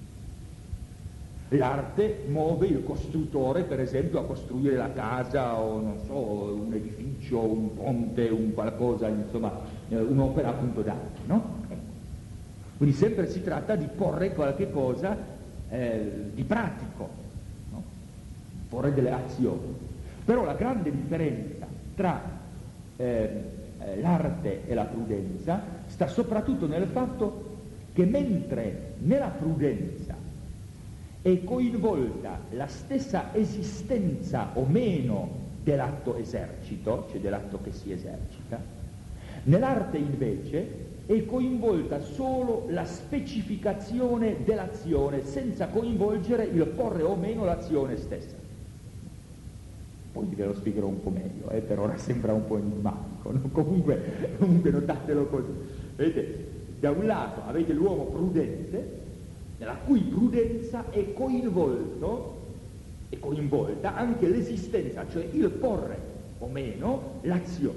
L'arte muove il costruttore, per esempio, a costruire la casa o, non so, un edificio, un ponte, un qualcosa, insomma, eh, un'opera appunto d'arte, no? Ecco. Quindi sempre si tratta di porre qualche cosa eh, di pratico, no? Porre delle azioni. Però la grande differenza tra eh, eh, l'arte e la prudenza sta soprattutto nel fatto che mentre nella prudenza è coinvolta la stessa esistenza o meno dell'atto esercito, cioè dell'atto che si esercita, nell'arte invece è coinvolta solo la specificazione dell'azione senza coinvolgere il porre o meno l'azione stessa. Poi ve lo spiegherò un po' meglio, eh, per ora sembra un po' enigmatico, no? comunque, comunque notatelo così. Vedete, da un lato avete l'uomo prudente, nella cui prudenza è coinvolto, è coinvolta anche l'esistenza, cioè il porre o meno l'azione.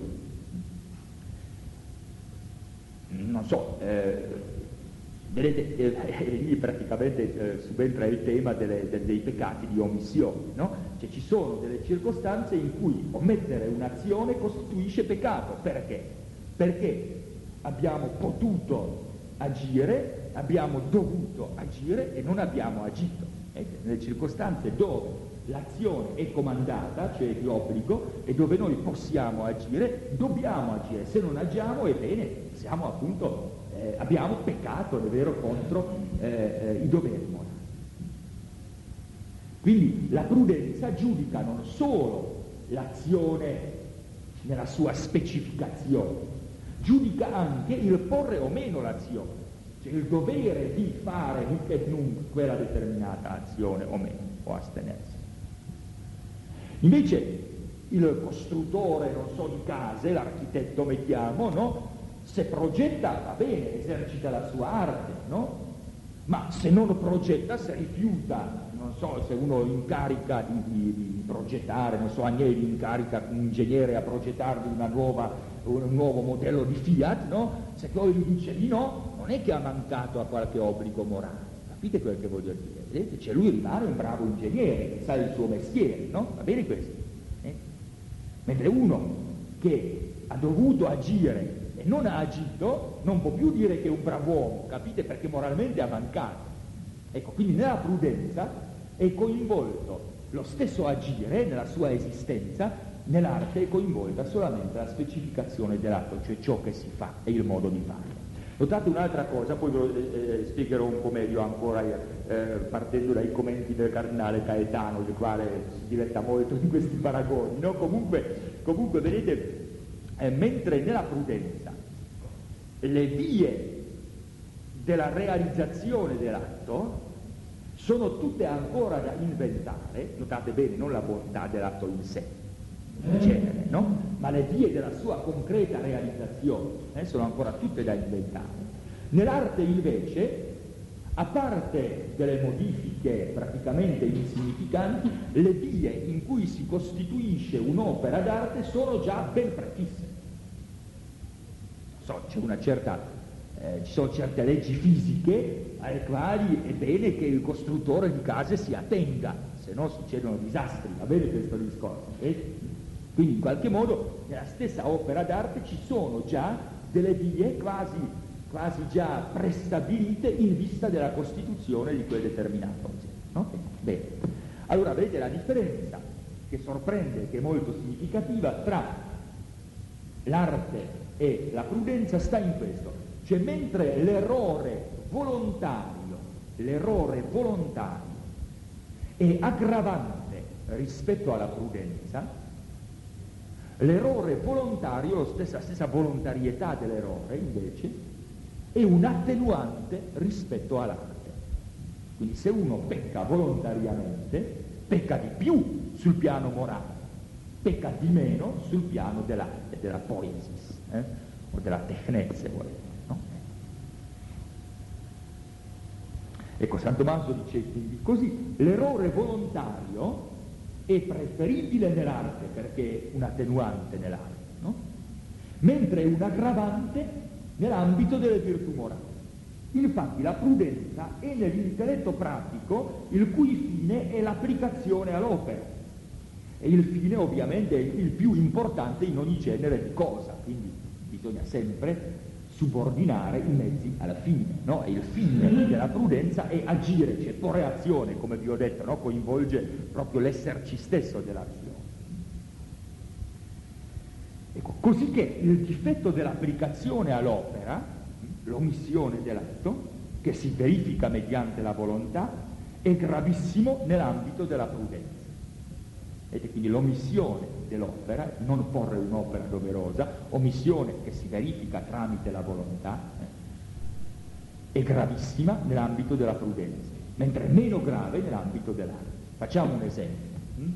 Non so, eh, vedete, eh, lì praticamente eh, subentra il tema delle, de, dei peccati di omissione, no? Cioè ci sono delle circostanze in cui omettere un'azione costituisce peccato. Perché? Perché abbiamo potuto agire, abbiamo dovuto agire e non abbiamo agito. Ecco, nelle circostanze dove l'azione è comandata, cioè di obbligo, e dove noi possiamo agire, dobbiamo agire. Se non agiamo, ebbene, siamo appunto, eh, abbiamo peccato, è vero, contro eh, eh, i doveri morali. Quindi la prudenza giudica non solo l'azione nella sua specificazione, giudica anche il porre o meno l'azione, cioè il dovere di fare hic et nunc quella determinata azione o meno, o astenersi. Invece il costruttore, non so, di case, l'architetto mettiamo, no? Se progetta va bene, esercita la sua arte, no? Ma se non progetta, se rifiuta, non so, se uno incarica di, di, di progettare, non so, Agnelli incarica un ingegnere a progettargli una nuova, un nuovo modello di Fiat, no? Se poi gli dice di no, non è che ha mancato a qualche obbligo morale, capite quel che voglio dire? Vedete? Cioè lui rimane un bravo ingegnere, che sa il suo mestiere, no? Va bene questo? Eh? Mentre uno che ha dovuto agire e non ha agito, non può più dire che è un bravo uomo, capite? Perché moralmente ha mancato. Ecco, quindi nella prudenza è coinvolto lo stesso agire nella sua esistenza, nell'arte è coinvolta solamente la specificazione dell'atto, cioè ciò che si fa e il modo di farlo. Notate un'altra cosa, poi ve lo eh, spiegherò un po' meglio ancora eh, partendo dai commenti del cardinale Caetano, il quale si diletta molto in questi paragoni, no? Comunque, comunque vedete, eh, mentre nella prudenza le vie della realizzazione dell'atto sono tutte ancora da inventare, notate bene, non la bontà dell'atto in sé, in genere, no? Ma le vie della sua concreta realizzazione eh, sono ancora tutte da inventare. Nell'arte invece, a parte delle modifiche praticamente insignificanti, le vie in cui si costituisce un'opera d'arte sono già ben prefisse. So, c'è una certa, eh, ci sono certe leggi fisiche alle quali è bene che il costruttore di case si attenga, se no succedono disastri, va bene questo discorso? Eh? Quindi in qualche modo nella stessa opera d'arte ci sono già delle vie quasi, quasi già prestabilite in vista della costituzione di quel determinato oggetto. No? Bene, allora vedete la differenza che sorprende, che è molto significativa, tra l'arte e la prudenza sta in questo, cioè mentre l'errore volontario, l'errore volontario è aggravante rispetto alla prudenza, l'errore volontario, la stessa, stessa volontarietà dell'errore invece, è un attenuante rispetto all'arte. Quindi se uno pecca volontariamente, pecca di più sul piano morale, pecca di meno sul piano dell'arte, della poiesis, eh? o della technez, se volete. No? Ecco, San Tommaso dice quindi così, l'errore volontario è preferibile nell'arte perché è un attenuante nell'arte, no? Mentre è un aggravante nell'ambito delle virtù morali. Infatti la prudenza è nell'intelletto pratico il cui fine è l'applicazione all'opera. E il fine ovviamente è il più importante in ogni genere di cosa, quindi bisogna sempre subordinare i mezzi alla fine, no? E il fine della prudenza è agire, cioè porre azione, come vi ho detto, no? Coinvolge proprio l'esserci stesso dell'azione. Ecco, così che il difetto dell'applicazione all'opera, l'omissione dell'atto, che si verifica mediante la volontà, è gravissimo nell'ambito della prudenza. Vedete, quindi l'omissione dell'opera, non porre un'opera doverosa, omissione che si verifica tramite la volontà, eh, è gravissima nell'ambito della prudenza, mentre è meno grave nell'ambito dell'arte. Facciamo un esempio. Hm?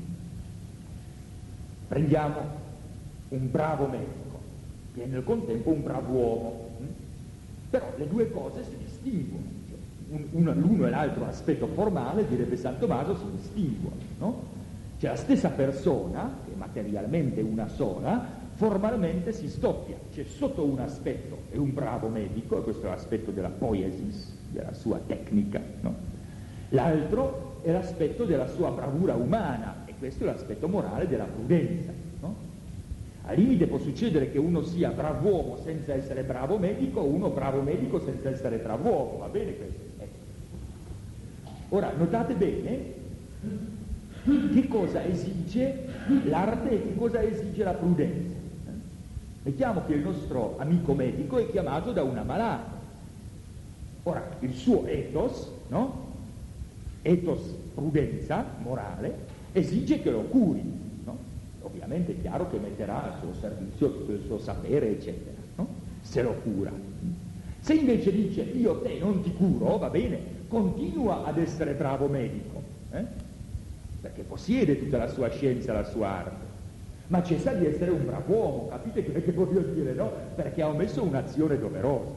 Prendiamo un bravo medico, che è nel contempo un bravo uomo, hm? Però le due cose si distinguono, cioè, un, un, l'uno e l'altro aspetto formale, direbbe San Tommaso, si distinguono, no? Cioè la stessa persona, che è materialmente una sola, formalmente si sdoppia, cioè sotto un aspetto è un bravo medico, e questo è l'aspetto della poiesis, della sua tecnica, no? L'altro è l'aspetto della sua bravura umana, e questo è l'aspetto morale della prudenza, no? Al limite può succedere che uno sia bravo uomo senza essere bravo medico, o uno bravo medico senza essere bravo uomo, va bene questo? Ecco. Ora, notate bene che cosa esige l'arte e che cosa esige la prudenza. Mettiamo che il nostro amico medico è chiamato da una malata. Ora, il suo ethos, no? Ethos prudenza, morale, esige che lo curi, no? Ovviamente è chiaro che metterà al suo servizio tutto il suo sapere, eccetera, no? Se lo cura. Se invece dice io te non ti curo, va bene, continua ad essere bravo medico, eh? Perché possiede tutta la sua scienza, la sua arte, ma cessa di essere un bravo uomo, capite che, che voglio dire, no? Perché ha omesso un'azione doverosa.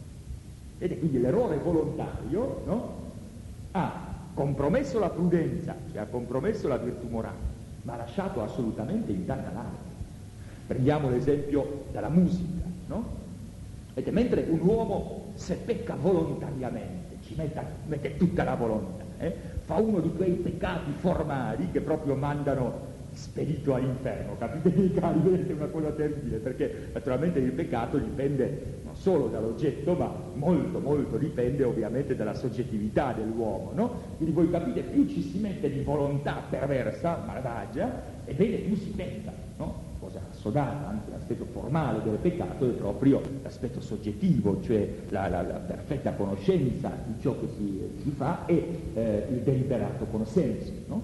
Ed quindi l'errore volontario, no? Ha compromesso la prudenza, cioè ha compromesso la virtù morale, ma ha lasciato assolutamente intatta l'arte. Prendiamo l'esempio della musica, no? Vedete, mentre un uomo, se pecca volontariamente, ci metta, mette tutta la volontà, eh? Fa uno di quei peccati formali che proprio mandano spedito all'inferno, capite miei cari? Vedete, è una cosa terribile, perché naturalmente il peccato dipende non solo dall'oggetto, ma molto molto dipende ovviamente dalla soggettività dell'uomo, no? Quindi voi capite, più ci si mette di volontà perversa, malvagia, ebbene più si pecca, no? Cosa assodata, anche l'aspetto formale del peccato è proprio l'aspetto soggettivo, cioè la, la, la perfetta conoscenza di ciò che si, si fa e eh, il deliberato consenso, no?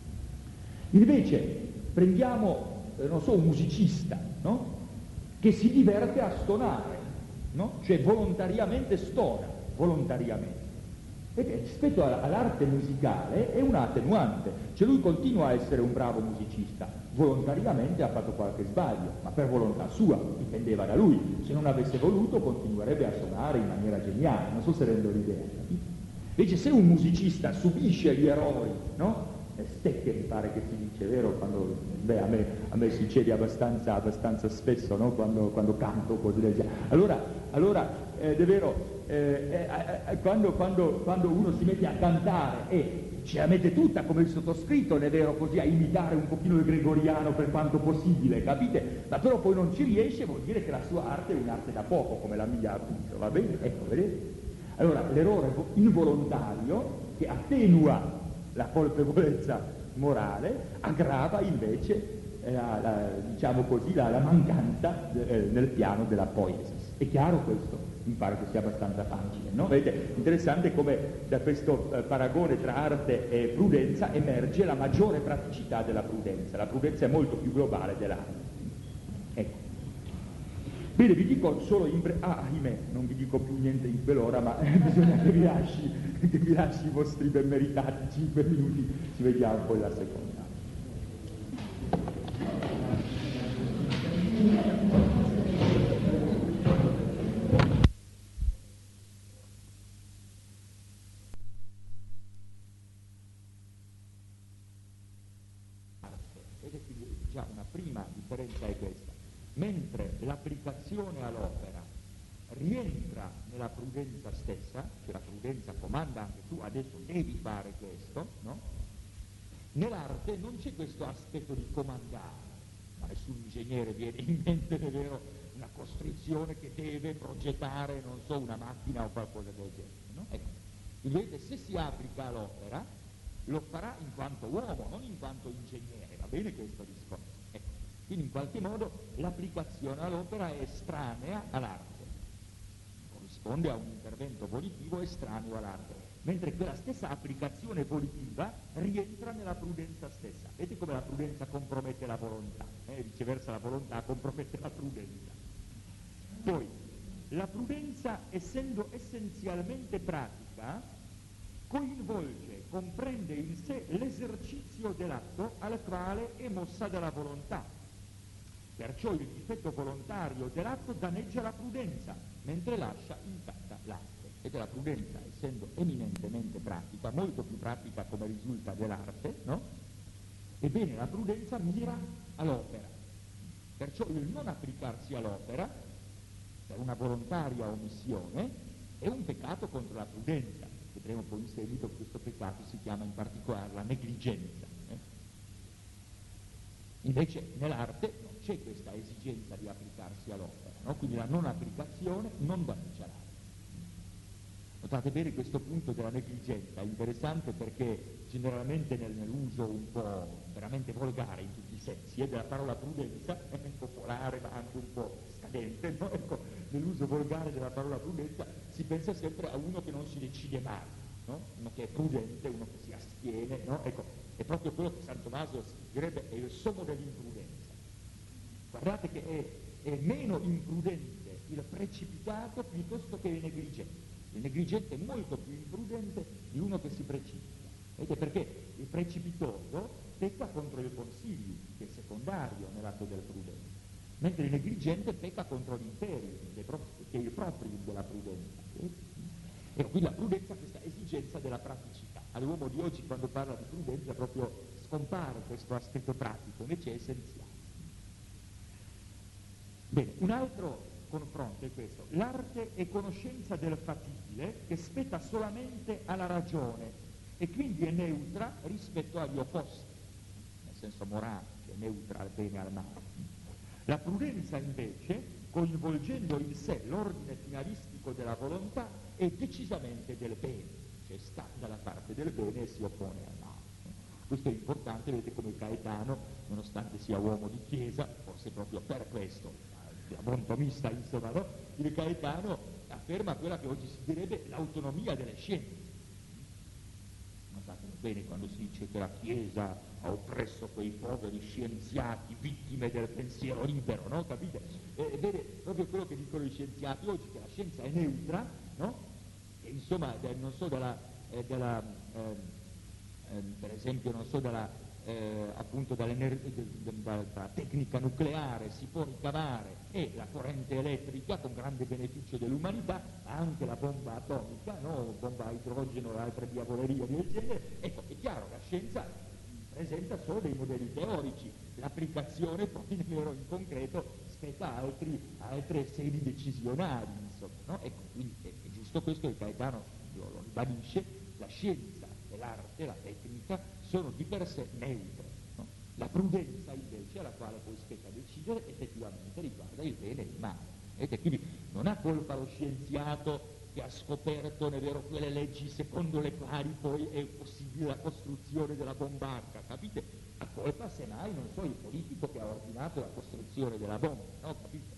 Invece prendiamo, eh, non so, un musicista, no? Che si diverte a stonare, no? Cioè volontariamente stona, volontariamente. Perché rispetto all'arte musicale è un attenuante, cioè lui continua a essere un bravo musicista, volontariamente ha fatto qualche sbaglio, ma per volontà sua, dipendeva da lui, se non avesse voluto continuerebbe a suonare in maniera geniale, non so se rendo l'idea. Invece se un musicista subisce gli errori, no? Stecche mi pare che si dice, vero? Quando, beh, a me, a me succede abbastanza, abbastanza spesso, no? Quando, quando canto così, allora, allora eh, davvero, eh, eh, quando, quando, quando uno si mette a cantare e ce la mette tutta come il sottoscritto, è vero, così a imitare un pochino il gregoriano per quanto possibile, capite? Ma però poi non ci riesce, vuol dire che la sua arte è un'arte da poco, come la mia appunto, va bene? Ecco, vedete? Allora, l'errore involontario, che attenua la colpevolezza morale, aggrava invece, eh, la, la, diciamo così, la, la mancanza eh, nel piano della poiesis. È chiaro questo? Mi pare che sia abbastanza facile, no? Vedete, interessante come da questo eh, paragone tra arte e prudenza emerge la maggiore praticità della prudenza. La prudenza è molto più globale dell'arte. Ecco. Bene, vi dico solo in breve, ah, ahimè, non vi dico più niente in quell'ora, ma eh, bisogna che vi lasci, che vi lasci i vostri ben meritati cinque minuti, ci vediamo poi la seconda. Già una prima differenza è questa: mentre l'applicazione all'opera rientra nella prudenza stessa, cioè la prudenza comanda anche tu, adesso devi fare questo, no? Nell'arte non c'è questo aspetto di comandare, ma nessun ingegnere viene in mente, è vero, una costruzione che deve progettare, non so, una macchina o qualcosa del genere, no? Ecco, vedete, se si applica all'opera lo farà in quanto uomo, non in quanto ingegnere, va bene questo discorso? Ecco, quindi in qualche modo l'applicazione all'opera è estranea all'arte, corrisponde a un intervento volitivo estraneo all'arte, mentre quella stessa applicazione volitiva rientra nella prudenza stessa. Vedete come la prudenza compromette la volontà, eh? Viceversa la volontà compromette la prudenza. Poi, la prudenza, essendo essenzialmente pratica, coinvolge, comprende in sé l'esercizio dell'atto al quale è mossa dalla volontà. Perciò il difetto volontario dell'atto danneggia la prudenza, mentre lascia intatta l'arte. Ed la prudenza, essendo eminentemente pratica, molto più pratica come risulta dell'arte, no? Ebbene, la prudenza mira all'opera. Perciò il non applicarsi all'opera, per una volontaria omissione, è un peccato contro la prudenza. Vedremo poi in seguito che questo peccato si chiama in particolare la negligenza. Eh? Invece nell'arte non c'è questa esigenza di applicarsi all'opera, no? Quindi la non applicazione non danneggia l'arte. Notate bene questo punto della negligenza, è interessante perché generalmente nel, nell'uso un po' veramente volgare in tutti i sensi, eh, della parola prudenza, è popolare ma anche un po' scadente, no? Ecco, nell'uso volgare della parola prudenza si pensa sempre a uno che non si decide mai, no? Uno che è prudente, uno che si astiene, no? Ecco, è proprio quello che San Tommaso direbbe è il sommo dell'imprudenza. Guardate che è, è meno imprudente il precipitato piuttosto che il negligente. Il negligente è molto più imprudente di uno che si precipita. Vedete perché il precipitoso pecca contro il consiglio, che è secondario nell'atto del prudente, mentre il negligente pecca contro l'imperio, che è il proprio della prudenza. E quindi la prudenza ha questa esigenza della praticità. All'uomo di oggi, quando parla di prudenza, proprio scompare questo aspetto pratico, invece è essenziale. Bene, un altro confronto è questo: l'arte è conoscenza del fattibile che spetta solamente alla ragione e quindi è neutra rispetto agli opposti, nel senso morale, cioè neutra al bene e al male. La prudenza invece, coinvolgendo in sé l'ordine finalistico della volontà, è decisamente del bene, cioè sta dalla parte del bene e si oppone al male. Questo è importante, vedete come Gaetano, nonostante sia uomo di chiesa, forse proprio per questo, da buon tomista insomma, no? Il Gaetano afferma quella che oggi si direbbe l'autonomia delle scienze. Notate bene quando si dice che la Chiesa ha oppresso quei poveri scienziati vittime del pensiero libero, no? Capite? E, vede proprio quello che dicono gli scienziati oggi, che la scienza è neutra, no? E insomma, de, non so, della, eh, della eh, eh, per esempio, non so, della Eh, appunto dalla tecnica nucleare si può ricavare e la corrente elettrica con grande beneficio dell'umanità, anche la bomba atomica, no? Bomba a idrogeno e altre diavolerie del genere. Ecco, è chiaro, la scienza presenta solo dei modelli teorici, l'applicazione poi in vero in concreto spetta a altri, altre sedi decisionali, insomma, no? Ecco, quindi è, è giusto questo che Gaetano lo, lo ribadisce: la scienza e l'arte, la tecnica, sono di per sé neutre, no? La prudenza invece, alla quale poi spetta decidere, effettivamente riguarda il bene e il male. Vedete, quindi non ha colpa lo scienziato che ha scoperto, è vero, quelle leggi secondo le quali poi è possibile la costruzione della bomba H, capite? Ha colpa semmai, non so, il politico che ha ordinato la costruzione della bomba, no? Capite?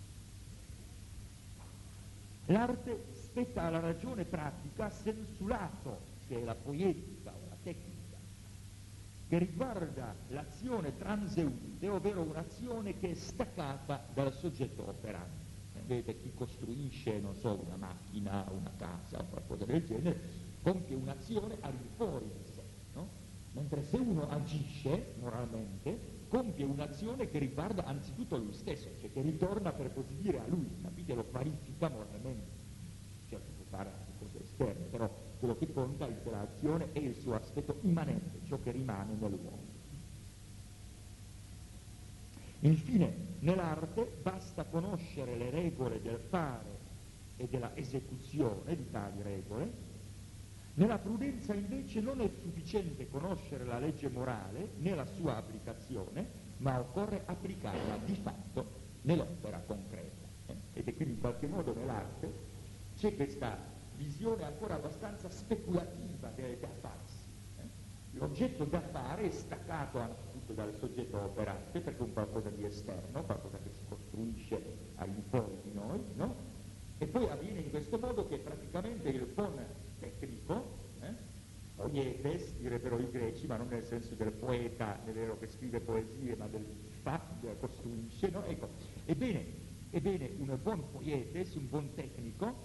L'arte spetta alla ragione pratica sensulato, che è la poetica o la tecnica, che riguarda l'azione transeunte, ovvero un'azione che è staccata dal soggetto operante. Vedete, chi costruisce, non so, una macchina, una casa o qualcosa del genere, compie un'azione al di fuori di sé, no? Mentre se uno agisce moralmente, compie un'azione che riguarda anzitutto lui stesso, cioè che ritorna, per così dire, a lui, capite? Lo qualifica moralmente. Certo, può fare anche cose esterne, però quello che conta è che l'azione è il suo aspetto immanente, ciò che rimane nell'uomo. Infine, nell'arte basta conoscere le regole del fare e della esecuzione di tali regole. Nella prudenza invece non è sufficiente conoscere la legge morale né la sua applicazione, ma occorre applicarla di fatto nell'opera concreta. Eh? Ed è quindi in qualche modo nell'arte c'è questa visione ancora abbastanza speculativa del da farsi. Eh? L'oggetto da fare è staccato anzitutto dal soggetto operante, perché è un qualcosa di esterno, qualcosa che si costruisce al di fuori di noi, no? E poi avviene in questo modo che praticamente il buon tecnico, eh, poietes, direbbero i greci, ma non nel senso del poeta, è vero, che scrive poesie, ma del fatto che costruisce, no? Ecco, ebbene, ebbene, un buon poietes, un buon tecnico,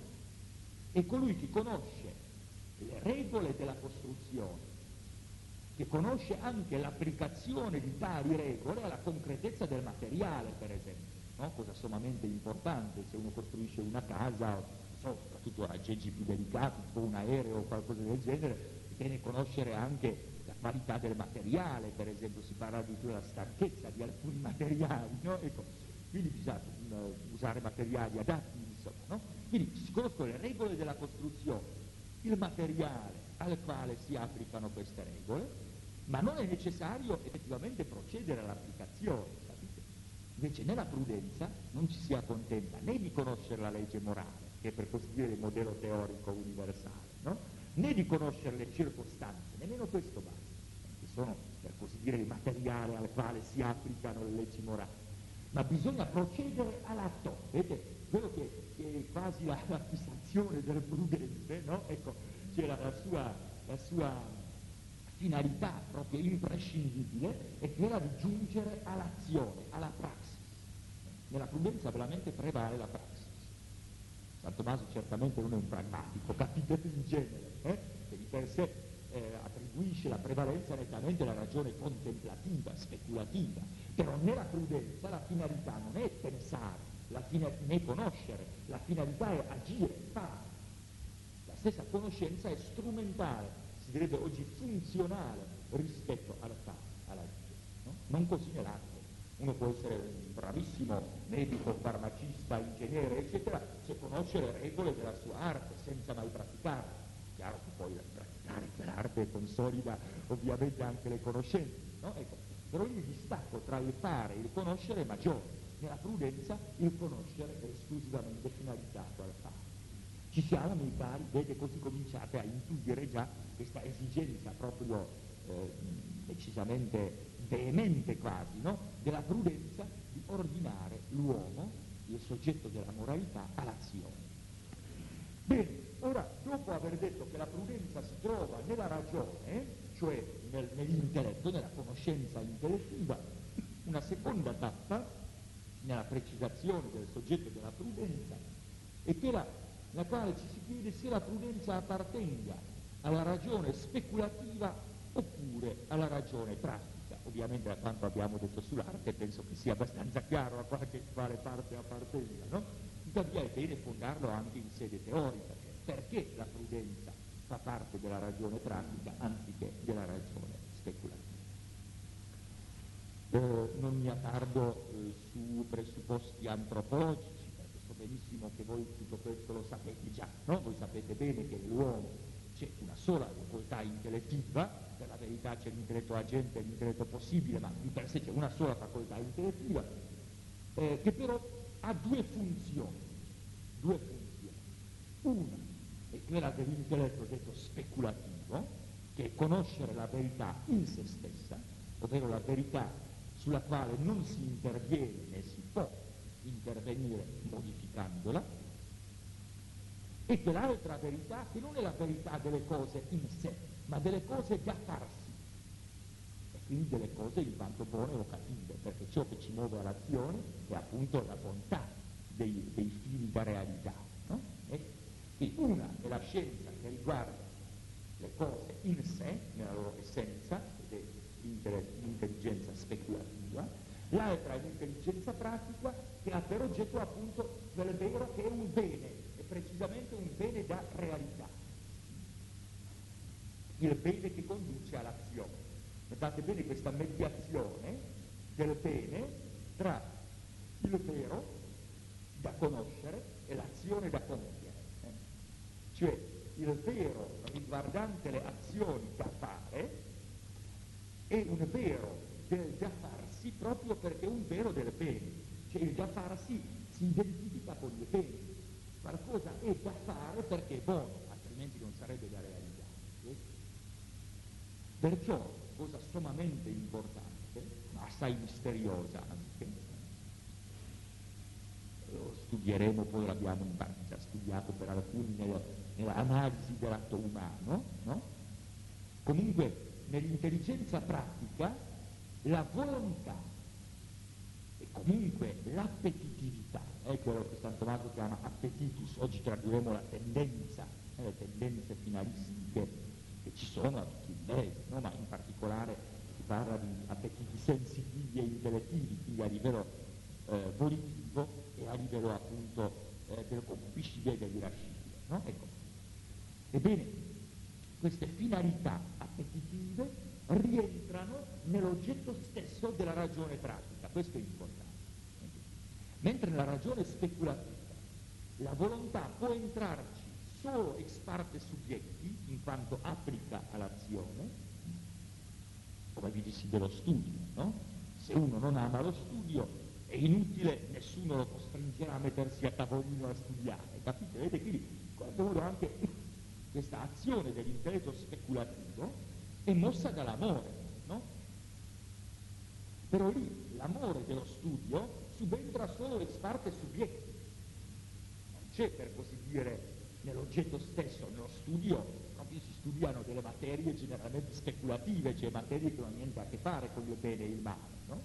è colui che conosce le regole della costruzione, che conosce anche l'applicazione di tali regole alla concretezza del materiale, per esempio, no? Cosa sommamente importante se uno costruisce una casa, so, soprattutto aggeggi più delicati, tipo un aereo o qualcosa del genere, è bene conoscere anche la qualità del materiale, per esempio si parla di più della stanchezza di alcuni materiali, no? Ecco, quindi bisogna uh, usare materiali adatti, insomma, no? Quindi si conoscono le regole della costruzione, il materiale al quale si applicano queste regole, ma non è necessario effettivamente procedere all'applicazione, capite? Invece nella prudenza non ci si accontenta né di conoscere la legge morale, che è per così dire il modello teorico universale, no? Né di conoscere le circostanze, nemmeno questo basta, che sono per così dire il materiale al quale si applicano le leggi morali, ma bisogna procedere all'atto, vedete? Quello che, che è quasi la, la fissazione del prudente, no? Ecco, c'è la, la, sua, la sua finalità proprio imprescindibile è quella di giungere all'azione, alla praxis. Nella prudenza veramente prevale la praxis. San Tommaso certamente non è un pragmatico, capite in genere, eh? Che di per sé eh, attribuisce la prevalenza nettamente alla ragione contemplativa, speculativa, però nella prudenza la finalità non è pensare, la fine, né conoscere, la finalità è agire, fare. La stessa conoscenza è strumentale, si direbbe oggi funzionale rispetto al fare, alla vita, no? Non così nell'arte. Uno può essere un bravissimo medico, farmacista, ingegnere, eccetera, se conosce le regole della sua arte senza mai praticarla. Chiaro che poi praticare quell'arte consolida ovviamente anche le conoscenze, no? Ecco, però il distacco tra il fare e il conoscere è maggiore. Nella prudenza il conoscere è esclusivamente finalizzato al fare. Ci siamo nei pari, vede, così cominciate a intuire già questa esigenza proprio eh, decisamente veemente quasi, no? Della prudenza di ordinare l'uomo, il soggetto della moralità, all'azione. Bene, ora, dopo aver detto che la prudenza si trova nella ragione, cioè nel, nell'intelletto, nella conoscenza intellettiva, una seconda tappa, nella precisazione del soggetto della prudenza, è quella la quale ci si chiede se la prudenza appartenga alla ragione speculativa oppure alla ragione pratica. Ovviamente da quanto abbiamo detto sull'arte penso che sia abbastanza chiaro a qualche, quale parte appartenga, no? Tuttavia è bene fondarlo anche in sede teorica, cioè perché la prudenza fa parte della ragione pratica anziché della ragione speculativa. eh, non mi attardo eh, su presupposti antropologici, perché so benissimo che voi tutto questo lo sapete già, no? Voi sapete bene che nell'uomo c'è una sola facoltà intellettiva, per la verità c'è l'intelletto agente e l'intelletto possibile, ma di per sé c'è una sola facoltà intellettiva, eh, che però ha due funzioni, due funzioni. Una è quella dell'intelletto detto speculativo, che è conoscere la verità in se stessa, ovvero la verità sulla quale non si interviene né si può intervenire modificandola, e quell'altra verità che non è la verità delle cose in sé, ma delle cose da farsi, e quindi delle cose in quanto buone o cattive, perché ciò che ci muove all'azione è appunto la bontà dei, dei fini da realità, no? E quindi una è la scienza che riguarda le cose in sé, nella loro essenza, ed è l'intelligenza speculativa, l'altra è l'intelligenza pratica che ha per oggetto appunto quel vero che è un bene, è precisamente un bene da realità, il bene che conduce all'azione. Notate bene questa mediazione del bene tra il vero da conoscere e l'azione da compiere, eh? Cioè il vero riguardante le azioni da fare è un vero del da farsi proprio perché è un vero del bene, cioè il da farsi si identifica con il bene, qualcosa è da fare perché è buono, altrimenti non sarebbe da realizzare. Eh? Perciò, cosa sommamente importante, ma assai misteriosa anche, lo studieremo, poi l'abbiamo in parte già studiato per alcuni nella, nell'analisi dell'atto umano, no? Comunque nell'intelligenza pratica la volontà e comunque l'appetitività, è quello che San Tommaso chiama appetitus, oggi tradurremo la tendenza, eh, le tendenze finalistiche che ci sono a tutti i livelli, no? Ma in particolare si parla di appetiti sensitivi e intellettivi, quindi a livello eh, volitivo e a livello appunto eh, del concupiscibile e dell'irascibile, no? Ecco. Ebbene, queste finalità appetitive rientrano nell'oggetto stesso della ragione pratica, questo è importante. Mentre nella ragione speculativa la volontà può entrarci solo ex parte subietti, in quanto applica all'azione, come vi dissi dello studio, no? Se uno non ama lo studio è inutile, nessuno lo costringerà a mettersi a tavolino a studiare, capite? Vedete? Quindi quando uno anche questa azione dell'intelletto speculativo è mossa dall'amore, no? Però lì l'amore dello studio subentra solo ex parte subietti, non c'è per così dire nell'oggetto stesso, nello studio proprio si studiano delle materie generalmente speculative, cioè materie che non hanno niente a che fare con il bene e il male, no?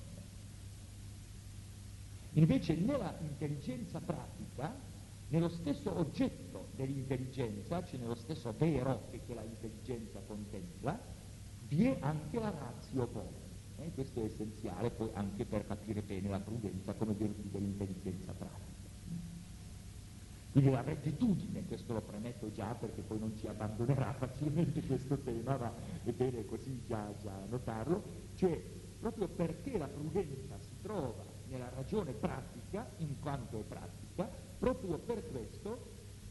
Invece nella intelligenza pratica, nello stesso oggetto dell'intelligenza, cioè nello stesso vero che quella intelligenza contempla, vi è anche la ratio bona. Eh? Questo è essenziale poi anche per capire bene la prudenza come virtù dell'intelligenza pratica. Quindi la rettitudine, questo lo premetto già perché poi non ci abbandonerà facilmente questo tema, ma è bene così già, già notarlo, cioè proprio perché la prudenza si trova nella ragione pratica, in quanto è pratica, proprio per questo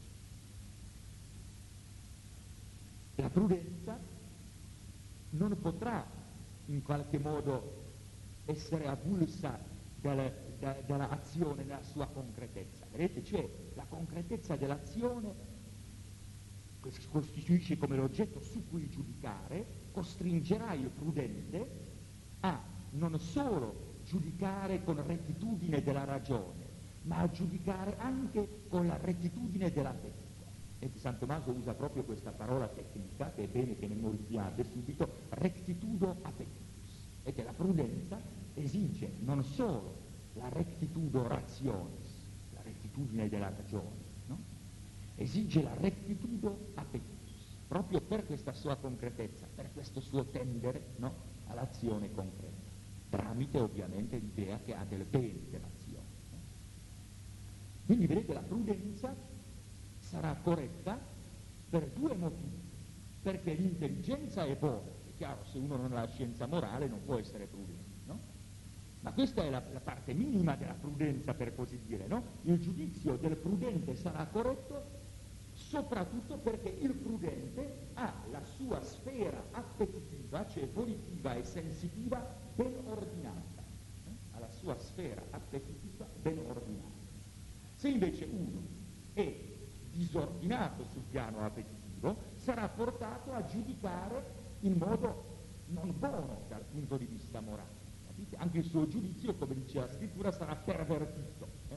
la prudenza non potrà in qualche modo essere avulsa dalla, da, dalla azione nella sua concretezza. Vedete? Cioè la concretezza dell'azione che si costituisce come l'oggetto su cui giudicare costringerà il prudente a non solo giudicare con rettitudine della ragione, ma a giudicare anche con la rettitudine della tecnica. E San Tommaso usa proprio questa parola tecnica, che è bene che memorizziate subito, rectitudo appetitus. E che la prudenza esige non solo la rectitudo rationis, la rettitudine della ragione, no? Esige la rectitudo appetitus, proprio per questa sua concretezza, per questo suo tendere, no? All'azione concreta, tramite ovviamente l'idea che ha del bene dell'azione. No? Quindi vedete, la prudenza sarà corretta per due motivi, perché l'intelligenza è buona, è chiaro, se uno non ha la scienza morale non può essere prudente, no? Ma questa è la, la parte minima della prudenza, per così dire, no? Il giudizio del prudente sarà corretto soprattutto perché il prudente ha la sua sfera appetitiva, cioè volitiva e sensitiva, ben ordinata. Eh? Ha la sua sfera appetitiva ben ordinata. Se invece uno è disordinato sul piano appetitivo, sarà portato a giudicare in modo non buono dal punto di vista morale. Capite? Anche il suo giudizio, come dice la scrittura, sarà pervertito. Eh?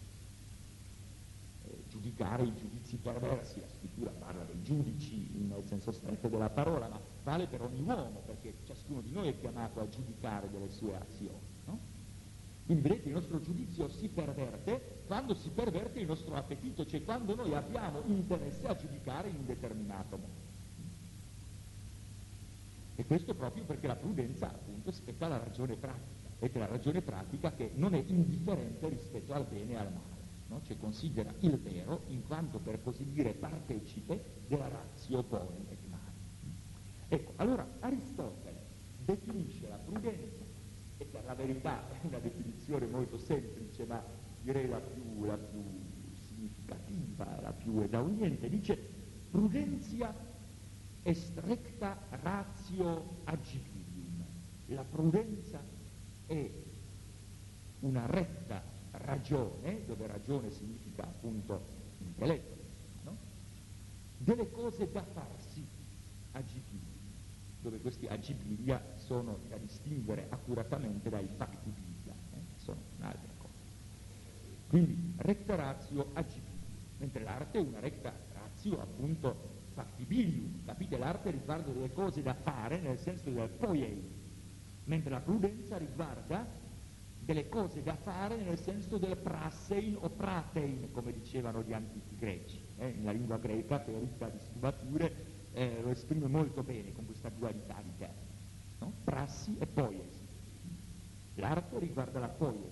Eh, giudicare i giudizi perversi, la scrittura parla dei giudici nel senso stretto della parola, ma vale per ogni uomo, perché ciascuno di noi è chiamato a giudicare delle sue azioni. No? Quindi vedete, il nostro giudizio si perverte quando si perverte il nostro appetito, cioè quando noi abbiamo interesse a giudicare in un determinato modo. E questo proprio perché la prudenza, appunto, spetta alla ragione pratica, e la ragione pratica che non è indifferente rispetto al bene e al male, no? Cioè considera il vero in quanto, per così dire, partecipe della ratio boni et mali. Ecco, allora Aristotele definisce la prudenza, e per la verità è una definizione molto semplice, ma direi la più, la più significativa, la più esauriente, dice: prudentia est recta ratio agibilium. La prudenza è una retta ragione, dove ragione significa appunto intelletto, no? Delle cose da farsi agibili, dove questi agibilia sono da distinguere accuratamente dai factibilia, eh? Sono un'altra cosa. Quindi recta ratio agibilium, mentre l'arte è una recta ratio appunto factibilium. Capite? L'arte riguarda delle cose da fare nel senso del poiei, mentre la prudenza riguarda delle cose da fare nel senso del prassein o pratein, come dicevano gli antichi greci. Eh? La lingua greca, che è ricca di sfumature, eh, lo esprime molto bene con questa dualità di termini, no? Prassi e poiesi. L'arte riguarda la poiesi,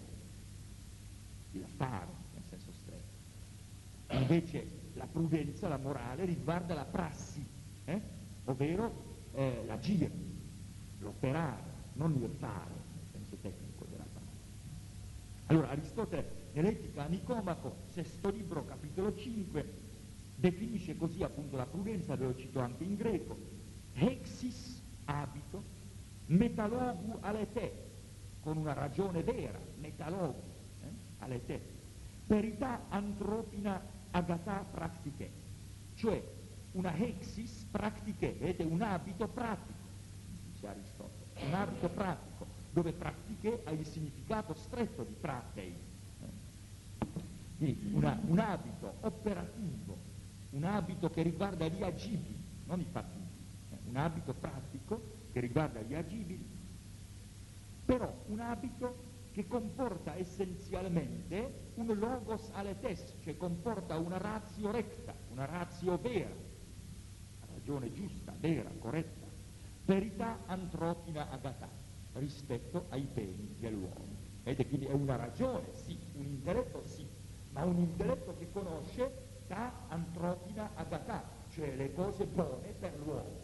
il fare nel senso stretto. Invece la prudenza, la morale, riguarda la prassi, eh? ovvero eh, l'agire, l'operare, non il fare nel senso tecnico della parola. Allora Aristotele nell'Etica a Nicomaco, sesto libro, capitolo cinque, definisce così appunto la prudenza, ve lo cito anche in greco: hexis abito, metalogu alete, con una ragione vera, metalogu eh? alete, perità antropina agata pratiche, cioè una hexis pratiche, vedete, un abito pratico, dice Aristotele, un abito pratico, dove pratiche ha il significato stretto di pratei, quindi una, un abito operativo, un abito che riguarda gli agibili, non i fattibili, un abito pratico che riguarda gli agibili, però un abito che comporta essenzialmente un logos aletes, cioè comporta una ratio recta, una ratio vera, una ragione giusta, vera, corretta, verità antropina agata, rispetto ai beni dell'uomo. Vedete, quindi è una ragione, sì, un intelletto sì, ma un intelletto che conosce ta antropina agata, cioè le cose buone per l'uomo.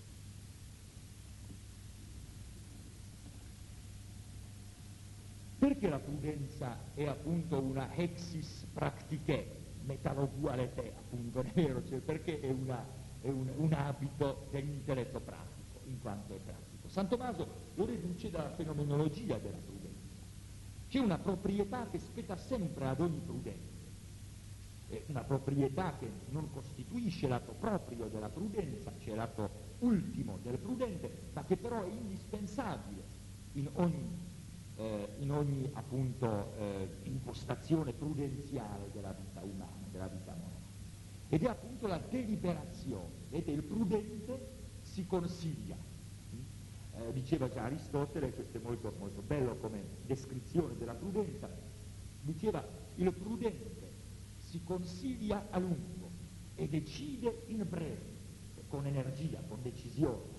Perché la prudenza è appunto una hexis practiche, metalogualete, appunto, è vero, cioè perché è, una, è un, un abito dell'intelletto pratico, in quanto è pratico. San Tommaso lo riduce dalla fenomenologia della prudenza. C'è una proprietà che spetta sempre ad ogni prudente, è una proprietà che non costituisce l'atto proprio della prudenza, cioè l'atto ultimo del prudente, ma che però è indispensabile in ogni Eh, in ogni appunto eh, impostazione prudenziale della vita umana, della vita morale. Ed è appunto la deliberazione. Vedete, il prudente si consiglia. Eh, diceva già Aristotele, questo è molto, molto bello come descrizione della prudenza, diceva: il prudente si consiglia a lungo e decide in breve, con energia, con decisione.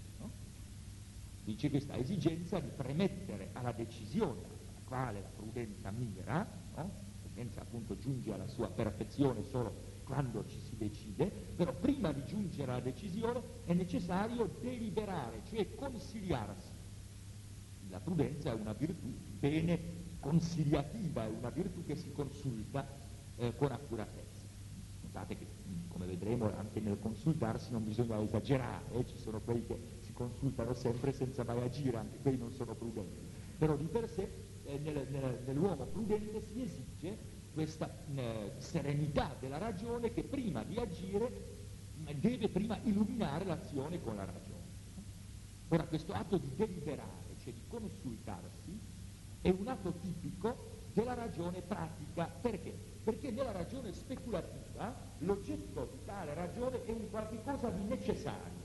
Dice questa esigenza di premettere alla decisione alla quale la prudenza mira, no? La prudenza appunto giunge alla sua perfezione solo quando ci si decide, però prima di giungere alla decisione è necessario deliberare, cioè consigliarsi. La prudenza è una virtù bene consigliativa, è una virtù che si consulta eh, con accuratezza. Notate che, come vedremo, anche nel consultarsi non bisogna esagerare, eh? Ci sono quelli che si consultano sempre senza mai agire, anche quelli non sono prudenti. Però di per sé eh, nel, nel, nell'uomo prudente si esige questa eh, serenità della ragione che prima di agire eh, deve prima illuminare l'azione con la ragione. Ora, questo atto di deliberare, cioè di consultarsi, è un atto tipico della ragione pratica. Perché? Perché nella ragione speculativa l'oggetto di tale ragione è un qualche cosa di necessario.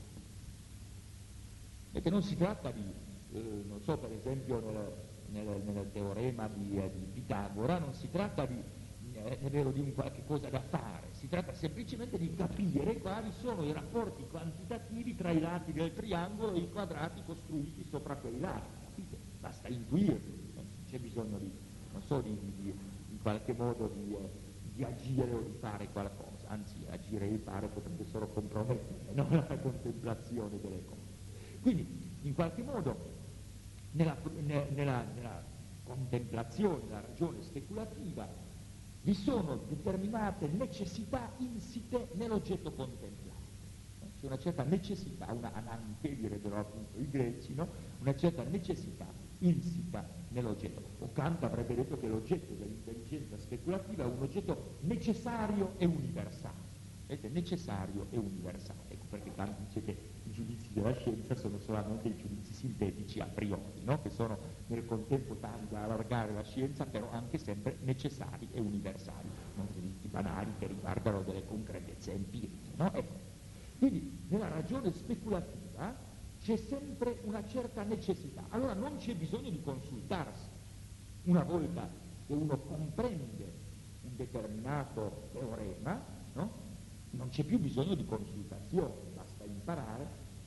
Perché non si tratta di, eh, non so, per esempio nel, nel, nel teorema di, eh, di Pitagora, non si tratta di, eh, è vero, di un qualche cosa da fare, si tratta semplicemente di capire quali sono i rapporti quantitativi tra i lati del triangolo e i quadrati costruiti sopra quei lati. Capite? Basta intuirlo, non c'è bisogno di, non so, di, di, in qualche modo di, eh, di agire o di fare qualcosa, anzi agire e fare potrebbe solo compromettere, no? La contemplazione delle cose. Quindi, in qualche modo, nella, nella, nella contemplazione della ragione speculativa vi sono determinate necessità insite nell'oggetto contemplato. C'è una certa necessità, una ananche, direbbero appunto i greci, no? Una certa necessità insita nell'oggetto. O Kant avrebbe detto che l'oggetto dell'intelligenza speculativa è un oggetto necessario e universale. Vedete, necessario e universale. Ecco perché Kant dice che i giudizi della scienza sono solamente i giudizi sintetici a priori, no? Che sono nel contempo tali da allargare la scienza, però anche sempre necessari e universali, non giudizi banali che riguardano delle concretezze empiriche, no? Ecco. Quindi nella ragione speculativa c'è sempre una certa necessità, allora non c'è bisogno di consultarsi. Una volta che uno comprende un determinato teorema, no? Non c'è più bisogno di consultazione, basta imparare.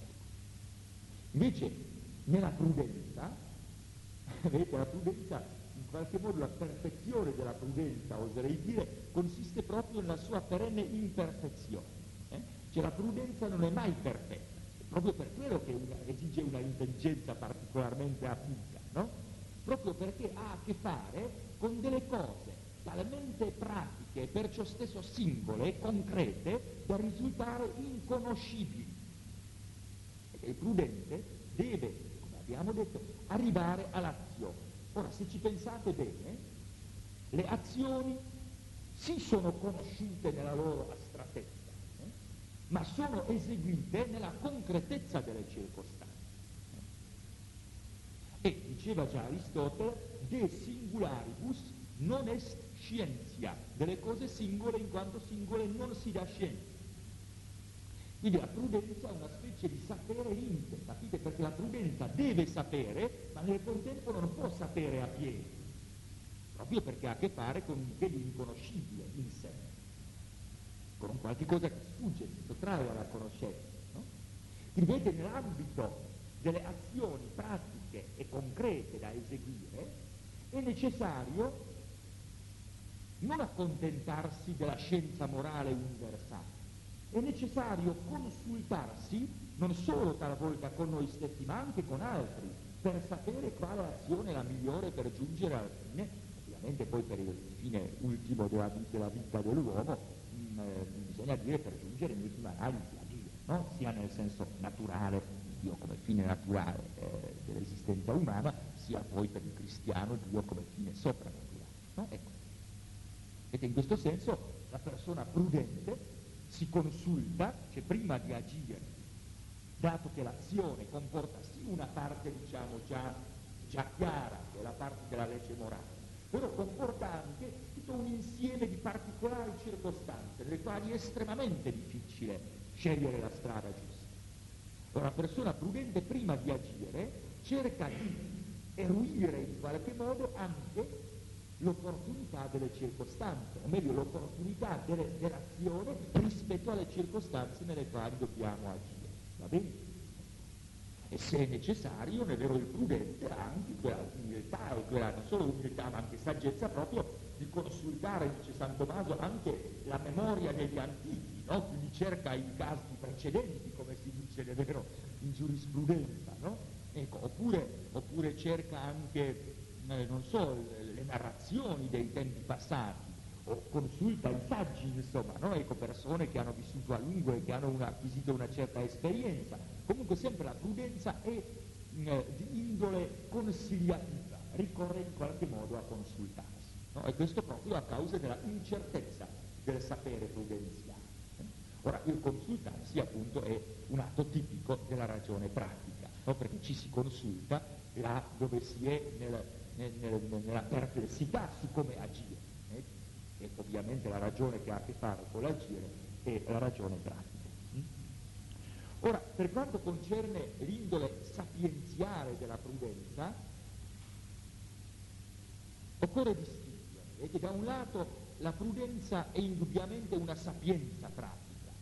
Invece nella prudenza, vedete, la prudenza, in qualche modo la perfezione della prudenza, oserei dire, consiste proprio nella sua perenne imperfezione. Eh? Cioè la prudenza non è mai perfetta, è proprio per quello che una, esige una intelligenza particolarmente acuta, no? Proprio perché ha a che fare con delle cose talmente pratiche e perciò stesso singole e concrete da risultare inconoscibili. Perché il prudente deve, come abbiamo detto, arrivare all'azione. Ora, se ci pensate bene, le azioni sì sono conosciute nella loro astrattezza, eh? ma sono eseguite nella concretezza delle circostanze. E diceva già Aristotele, de singularibus non est scientia, delle cose singole in quanto singole non si dà scienza. Quindi la prudenza è una specie di sapere limite, capite? Perché la prudenza deve sapere, ma nel contempo non può sapere a piedi, proprio perché ha a che fare con un che di inconoscibile in sé, con un qualche cosa che sfugge, si sottrae alla conoscenza, no? Quindi vedete, nell'ambito delle azioni pratiche e concrete da eseguire è necessario non accontentarsi della scienza morale universale, è necessario consultarsi non solo talvolta con noi stessi ma anche con altri per sapere quale azione è la migliore per giungere al fine, ovviamente poi per il fine ultimo della, della vita dell'uomo, mh, eh, bisogna dire per giungere in ultima analisi a Dio, no? Sia nel senso naturale, Dio come fine naturale eh, dell'esistenza umana, sia poi per il cristiano Dio come fine soprannaturale, no? Ecco. E in questo senso la persona prudente si consulta, cioè prima di agire, dato che l'azione comporta sì una parte diciamo già, già chiara, che è la parte della legge morale, però comporta anche tutto un insieme di particolari circostanze, nelle quali è estremamente difficile scegliere la strada giusta. Allora, la persona prudente prima di agire cerca di eruire in qualche modo anche l'opportunità delle circostanze, o meglio l'opportunità delle, dell'azione rispetto alle circostanze nelle quali dobbiamo agire, va bene? E se è necessario, è vero, il prudente ha anche quella umiltà, e quella non solo umiltà ma anche saggezza proprio di consultare, dice San Tommaso, anche la memoria degli antichi, no? Quindi cerca i casi precedenti, come si dice, è vero, in giurisprudenza, no? Ecco, oppure, oppure cerca anche, eh, non so, le, le narrazioni dei tempi passati, o consulta i saggi, insomma, no? Ecco, persone che hanno vissuto a lungo e che hanno una, acquisito una certa esperienza. Comunque sempre la prudenza è eh, di indole consigliativa, ricorre in qualche modo a consultarsi, no? E questo proprio a causa della incertezza del sapere prudenziale. Ora, il consultarsi appunto è un atto tipico della ragione pratica, no? Perché ci si consulta là dove si è nel, nel, nel, nella perplessità su come agire. Eh? E ovviamente la ragione che ha a che fare con l'agire è la ragione pratica. Mm? Ora, per quanto concerne l'indole sapienziale della prudenza, occorre distinguere, vedete, da un lato la prudenza è indubbiamente una sapienza pratica,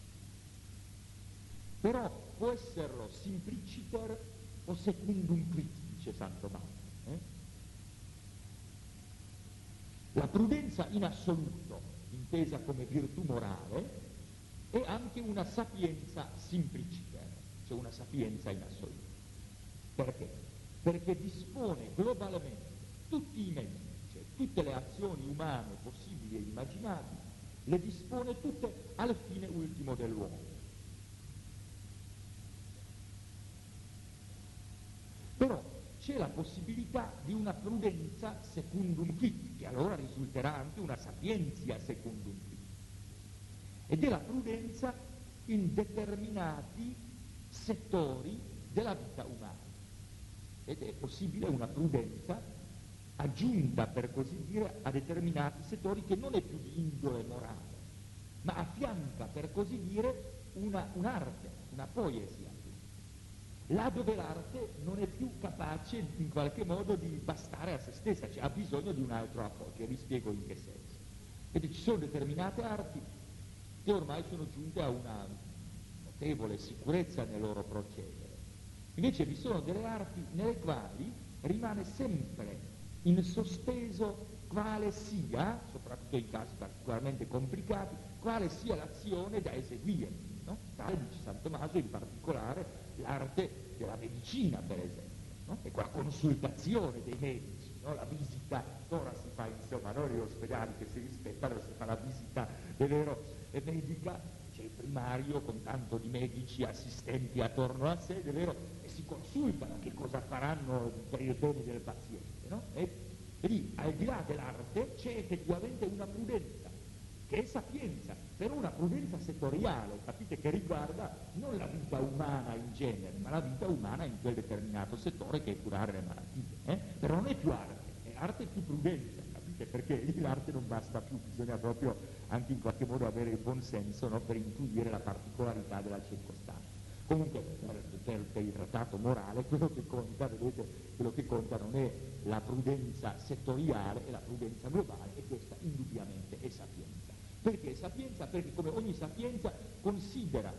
però può esserlo simpliciter o secundum quid, dice San Tommaso. Eh? La prudenza in assoluto, intesa come virtù morale, è anche una sapienza simpliciter, cioè una sapienza in assoluto. Perché? Perché dispone globalmente tutti i mezzi, cioè tutte le azioni umane possibili e immaginabili, le dispone tutte al fine ultimo dell'uomo. Però c'è la possibilità di una prudenza secundum quid, che allora risulterà anche una sapientia secundum quid, ed è la prudenza in determinati settori della vita umana, ed è possibile una prudenza aggiunta, per così dire, a determinati settori, che non è più di indole morale, ma affianca, per così dire, una, un'arte, una poesia, là dove l'arte non è più capace in qualche modo di bastare a se stessa, cioè ha bisogno di un altro appoggio, e vi spiego in che senso. Vedete, ci sono determinate arti che ormai sono giunte a una notevole sicurezza nel loro procedere, invece vi sono delle arti nelle quali rimane sempre in sospeso quale sia, soprattutto in casi particolarmente complicati, quale sia l'azione da eseguire, no? Tale, dice San Tommaso, in particolare l'arte della medicina, per esempio, no? E quella consultazione dei medici, no? La visita, ora si fa, insomma, no? Negli ospedali che si rispettano, si fa la visita, è vero, è medica, c'è il primario con tanto di medici, assistenti attorno a sé, è vero, e si consultano che cosa faranno per il bene del paziente, no? E, e lì, al di là dell'arte, c'è effettivamente una prudenza, che è sapienza, però una prudenza settoriale, capite, che riguarda non la vita umana in genere, ma la vita umana in quel determinato settore, che è curare le malattie, eh? Però non è più arte, è arte più prudenza, capite, perché lì l'arte non basta più, bisogna proprio anche in qualche modo avere il buon senso, no? Per intuire la particolarità della circostanza. Comunque per, per, per il trattato morale quello che conta, vedete, quello che conta non è la prudenza settoriale, è la prudenza globale, e questa indubbiamente è sapienza. Perché sapienza? Perché come ogni sapienza considera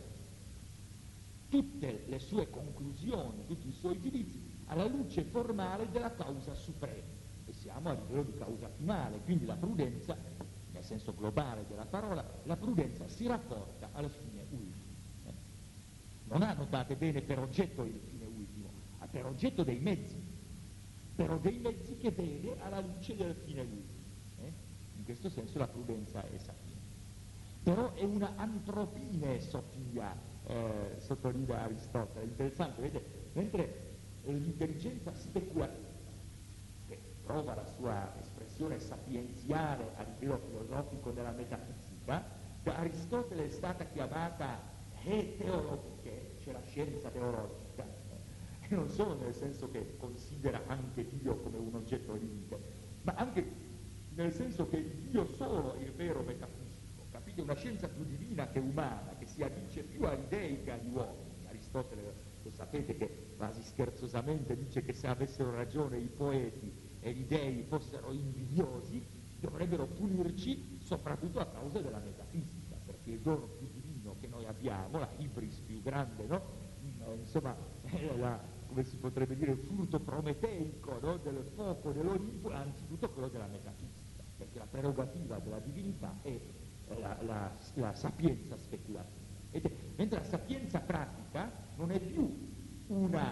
tutte le sue conclusioni, tutti i suoi giudizi alla luce formale della causa suprema, e siamo a livello di causa finale, quindi la prudenza, nel senso globale della parola, la prudenza si rapporta al fine ultimo. Eh? Non ha, notate bene, per oggetto il fine ultimo, ha per oggetto dei mezzi, però dei mezzi che vede alla luce del fine ultimo. Eh? In questo senso la prudenza è sapienza. Però è una antropine sottile, eh, sottolinea Aristotele, interessante, vedete, mentre l'intelligenza speculativa, che trova la sua espressione sapienziale a livello filosofico della metafisica, da Aristotele è stata chiamata teologiche, cioè la scienza teologica, eh, e non solo nel senso che considera anche Dio come un oggetto limite, ma anche nel senso che Dio solo è il vero metafisico. Capite? Una scienza più divina che umana, che si addice più agli dei che agli uomini. Aristotele, lo sapete, che quasi scherzosamente dice che se avessero ragione i poeti e gli dei fossero invidiosi, dovrebbero punirci soprattutto a causa della metafisica, perché il dono più divino che noi abbiamo, la ibris più grande, no? Insomma, la, come si potrebbe dire, il furto prometeico, no? Del fuoco dell'Olimpo, è anzitutto quello della metafisica, perché la prerogativa della divinità è La, la, la sapienza speculativa. Vedete? Mentre la sapienza pratica non è più una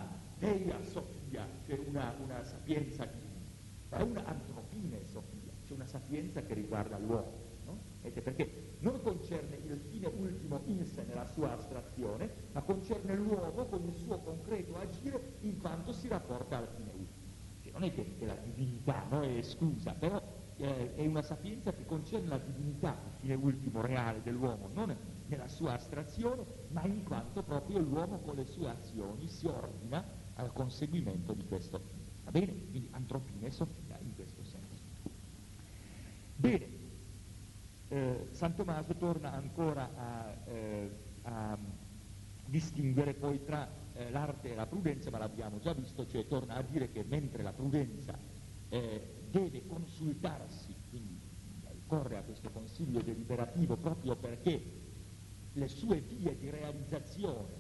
Theia Sophia, cioè una, una sapienza divina, ma è una antropine Sophia, cioè una sapienza che riguarda l'uomo, no? Vedete, perché non concerne il fine ultimo in sé nella sua astrazione, ma concerne l'uomo con il suo concreto agire in quanto si rapporta al fine ultimo. Cioè, non è che, che la divinità, no, è esclusa, però eh, è una sapienza che concerne la divinità, il fine ultimo reale dell'uomo, non nella sua astrazione, ma in quanto proprio l'uomo con le sue azioni si ordina al conseguimento di questo. Va bene? Quindi antropine Sophia in questo senso. Bene, eh, San Tommaso torna ancora a, eh, a distinguere poi tra eh, l'arte e la prudenza, ma l'abbiamo già visto, cioè torna a dire che mentre la prudenza eh, deve consultarsi, quindi corre a questo consiglio deliberativo proprio perché le sue vie di realizzazione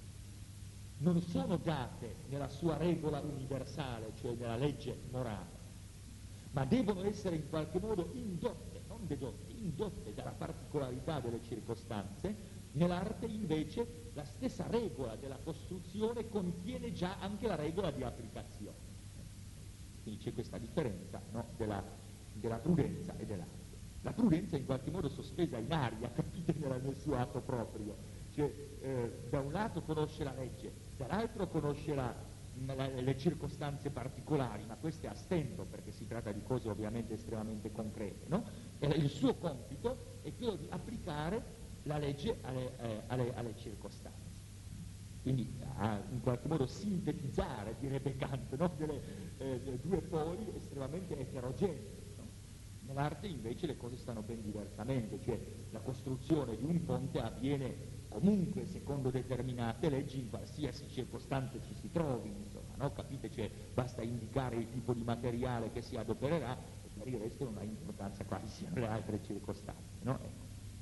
non sono date nella sua regola universale, cioè nella legge morale, ma devono essere in qualche modo indotte, non dedotte, indotte dalla particolarità delle circostanze. Nell'arte invece la stessa regola della costruzione contiene già anche la regola di applicazione. Quindi c'è questa differenza, no, della, della prudenza e dell'arte. La prudenza è in qualche modo sospesa in aria, capite, nel suo atto proprio, cioè eh, da un lato conosce la legge, dall'altro conosce la, la, le circostanze particolari, ma questo è a stento perché si tratta di cose ovviamente estremamente concrete, no? E il suo compito è quello di applicare la legge alle, eh, alle, alle circostanze. Quindi a in qualche modo sintetizzare, direbbe Kant, no? delle, eh, due poli estremamente eterogenei. Nell'arte invece le cose stanno ben diversamente, cioè la costruzione di un ponte avviene comunque secondo determinate leggi in qualsiasi circostanza ci si trovi, insomma, no? Capite? Cioè, basta indicare il tipo di materiale che si adopererà e per il resto non ha importanza quali siano le altre circostanze, no? Ecco.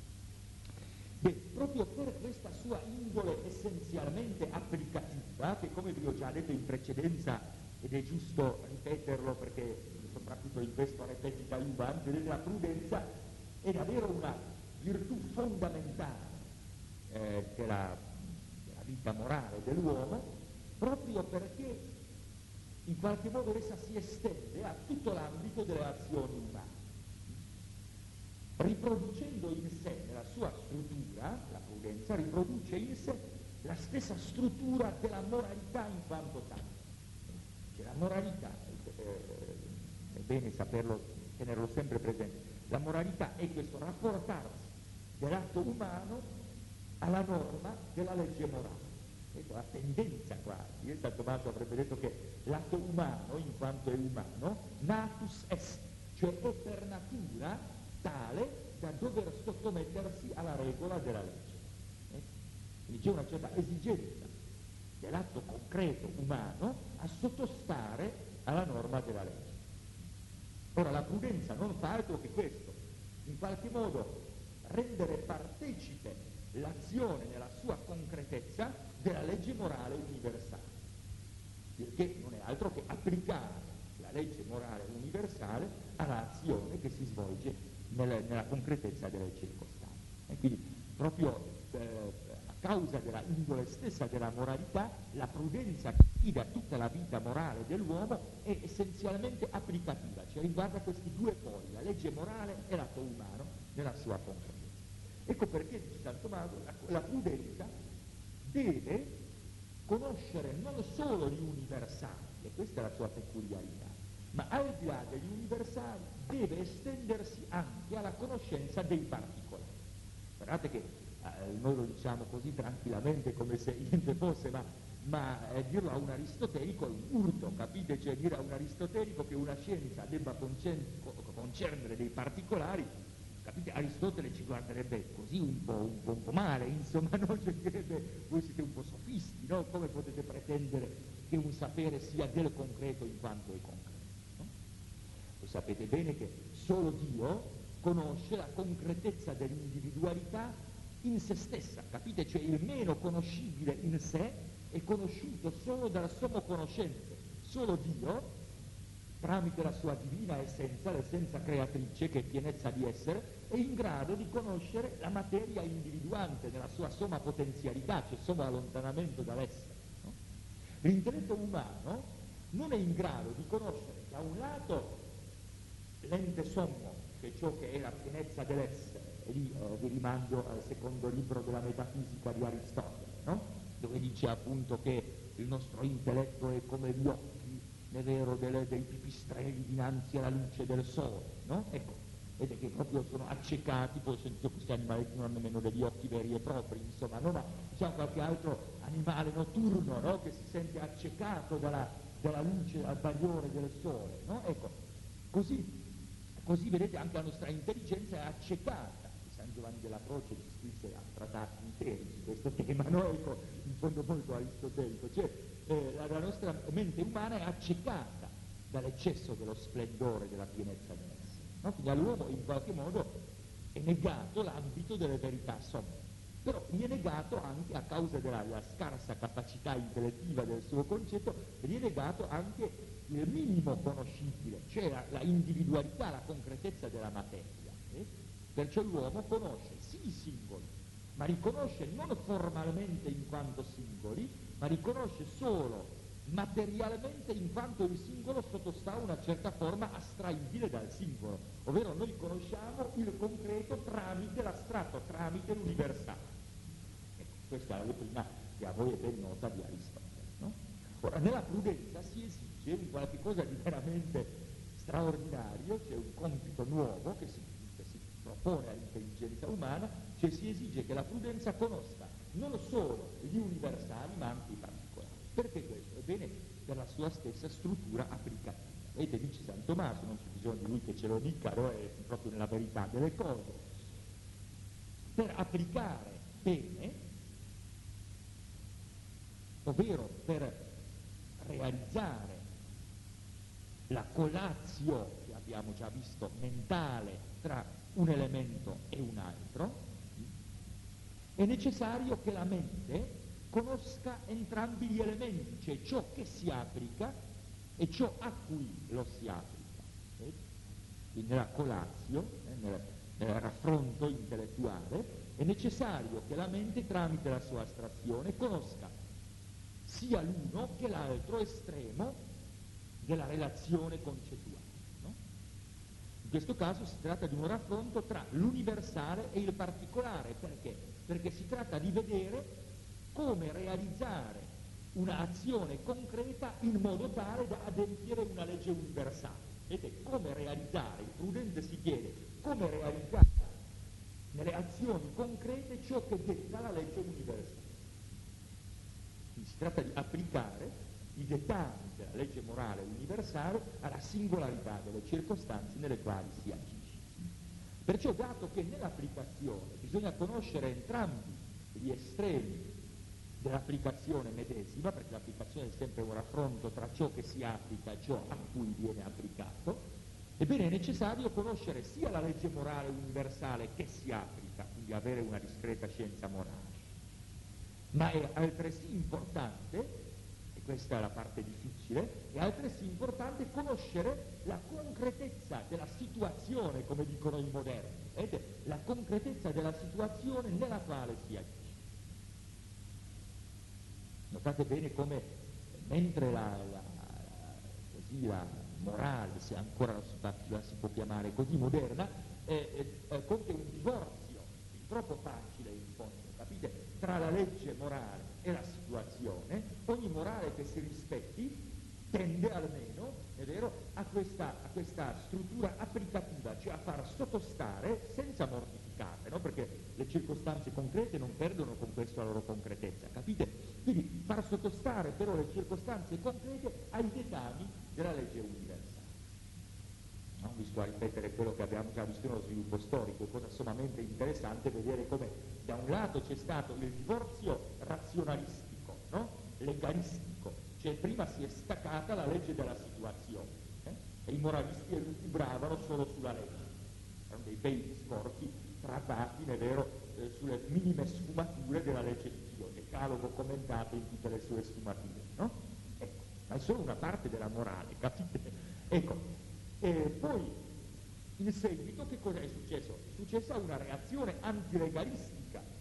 Beh, proprio per questa sua indole essenzialmente applicativa, che come vi ho già detto in precedenza, ed è giusto ripeterlo perché soprattutto in questo repetita iuvant, vedete, la prudenza è davvero una virtù fondamentale eh, della, della vita morale dell'uomo, proprio perché in qualche modo essa si estende a tutto l'ambito delle azioni umane, riproducendo in sé, nella sua struttura, la prudenza riproduce in sé la stessa struttura della moralità in quanto tale. Cioè la moralità, eh, è bene saperlo, tenerlo sempre presente, la moralità è questo rapportarsi dell'atto umano alla norma della legge morale. Ecco, la tendenza quasi, eh, San Tommaso avrebbe detto che l'atto umano, in quanto è umano, natus est, cioè è per natura tale da dover sottomettersi alla regola della legge. Eh? Quindi c'è una certa esigenza dell'atto concreto umano a sottostare alla norma della legge. Ora la prudenza non fa altro che questo, in qualche modo rendere partecipe l'azione nella sua concretezza della legge morale universale, perché non è altro che applicare la legge morale universale all'azione che si svolge nella, nella concretezza delle circostanze. E quindi proprio eh, a causa della indole stessa della moralità, la prudenza che guida tutta la vita morale dell'uomo è essenzialmente applicativa, cioè riguarda questi due poli, la legge morale e l'atto umano nella sua concretezza. Ecco perché, dice San Tommaso, la, la prudenza deve conoscere non solo gli universali, e questa è la sua peculiarità, ma al di là degli universali deve estendersi anche alla conoscenza dei particolari. Guardate che eh, noi lo diciamo così tranquillamente come se niente fosse, ma, ma eh, dirlo a un aristotelico è un urto, capite? Cioè dire a un aristotelico che una scienza debba concernere dei particolari, capite? Aristotele ci guarderebbe così un po', un po', un po' male, insomma, no? Cioè direbbe, voi siete un po' sofisti, no? Come potete pretendere che un sapere sia del concreto in quanto è concreto? No? Lo sapete bene che solo Dio conosce la concretezza dell'individualità in se stessa, capite? Cioè il meno conoscibile in sé è conosciuto solo dalla sommo conoscente. Solo Dio, tramite la sua divina essenza, l'essenza creatrice che è pienezza di essere, è in grado di conoscere la materia individuante nella sua somma potenzialità, cioè sommo allontanamento dall'essere. No? L'intelletto umano non è in grado di conoscere da un lato l'ente sommo, che è ciò che è la pienezza dell'essere, e lì eh, vi rimando al secondo libro della metafisica di Aristotele, no? Dove dice appunto che il nostro intelletto è come gli occhi, è vero, delle, dei pipistrelli dinanzi alla luce del sole, no? Ecco, vedete che proprio sono accecati, poi sentito questi animaletti non hanno nemmeno degli occhi veri e propri, insomma, no? Ma diciamo qualche altro animale notturno, no? Che si sente accecato dalla, dalla luce, dal bagliore del sole, no? Ecco, così, così vedete anche la nostra intelligenza è accecata. San Giovanni della Croce scrisse a trattati interi su questo tema, no? Ecco, in fondo molto aristotelico, cioè eh, la, la nostra mente umana è accecata dall'eccesso dello splendore della pienezza dell'essere, no? Quindi all'uomo in qualche modo è negato l'ambito delle verità somme, però gli è negato anche a causa della, della scarsa capacità intellettiva del suo concetto, gli è negato anche il minimo conoscibile, cioè la, la individualità, la concretezza della materia. Eh? Perciò l'uomo conosce sì i singoli, ma riconosce non formalmente in quanto singoli, ma riconosce solo materialmente in quanto il singolo sottostà a una certa forma astraibile dal singolo, ovvero noi conosciamo il concreto tramite l'astratto, tramite l'universale. Ecco, questa è la prima che a voi è ben nota di Aristotele, no? Ora, nella prudenza si esige un qualche cosa di veramente straordinario, c'è un compito nuovo che si propone all'intelligenza umana, cioè si esige che la prudenza conosca non solo gli universali ma anche i particolari. Perché questo? Ebbene, per la sua stessa struttura applicativa. Vedete, dice San Tommaso, non c'è bisogno di lui che ce lo dica, no? È proprio nella verità delle cose. Per applicare bene, ovvero per realizzare la collazio, che abbiamo già visto, mentale tra un elemento e un altro, è necessario che la mente conosca entrambi gli elementi, cioè ciò che si applica e ciò a cui lo si applica. Eh? Quindi nella collazio, eh, nel, nel raffronto intellettuale, è necessario che la mente, tramite la sua astrazione, conosca sia l'uno che l'altro estremo della relazione concettuale. In questo caso si tratta di un raffronto tra l'universale e il particolare. Perché? Perché si tratta di vedere come realizzare un'azione concreta in modo tale da adempiere una legge universale. Vedete, come realizzare, il prudente si chiede, come realizzare nelle azioni concrete ciò che detta la legge universale. Quindi si tratta di applicare i dettami della legge morale universale alla singolarità delle circostanze nelle quali si agisce. Perciò, dato che nell'applicazione bisogna conoscere entrambi gli estremi dell'applicazione medesima, perché l'applicazione è sempre un raffronto tra ciò che si applica e ciò a cui viene applicato, ebbene è necessario conoscere sia la legge morale universale che si applica, quindi avere una discreta scienza morale, ma è altresì importante, questa è la parte difficile, è altresì importante conoscere la concretezza della situazione, come dicono i moderni, vedete? La concretezza della situazione nella quale si agisce. Notate bene come mentre la, la, così, la morale, se ancora la si, fa, la si può chiamare così, moderna, eh, eh, compie un divorzio troppo facile in fondo, capite? Tra la legge morale e la situazione, ogni morale che si rispetti tende almeno, è vero, a questa, a questa struttura applicativa, cioè a far sottostare senza mortificare, no? Perché le circostanze concrete non perdono con questo la loro concretezza, capite? Quindi far sottostare però le circostanze concrete ai dettami della legge universale. Non vi sto a ripetere quello che abbiamo già visto nello sviluppo storico, è cosa sommamente interessante vedere come da un lato c'è stato il divorzio razionalistico, no? Legalistico, cioè prima si è staccata la legge della situazione, eh? E i moralisti elucubravano solo sulla legge. Erano dei bei discorsi trattati, è vero, eh, sulle minime sfumature della legge di Dio, decalogo commentato in tutte le sue sfumature, no? Ecco, ma è solo una parte della morale, capite? Ecco. E poi, in seguito, che cosa è successo? È successa una reazione antilegalistica,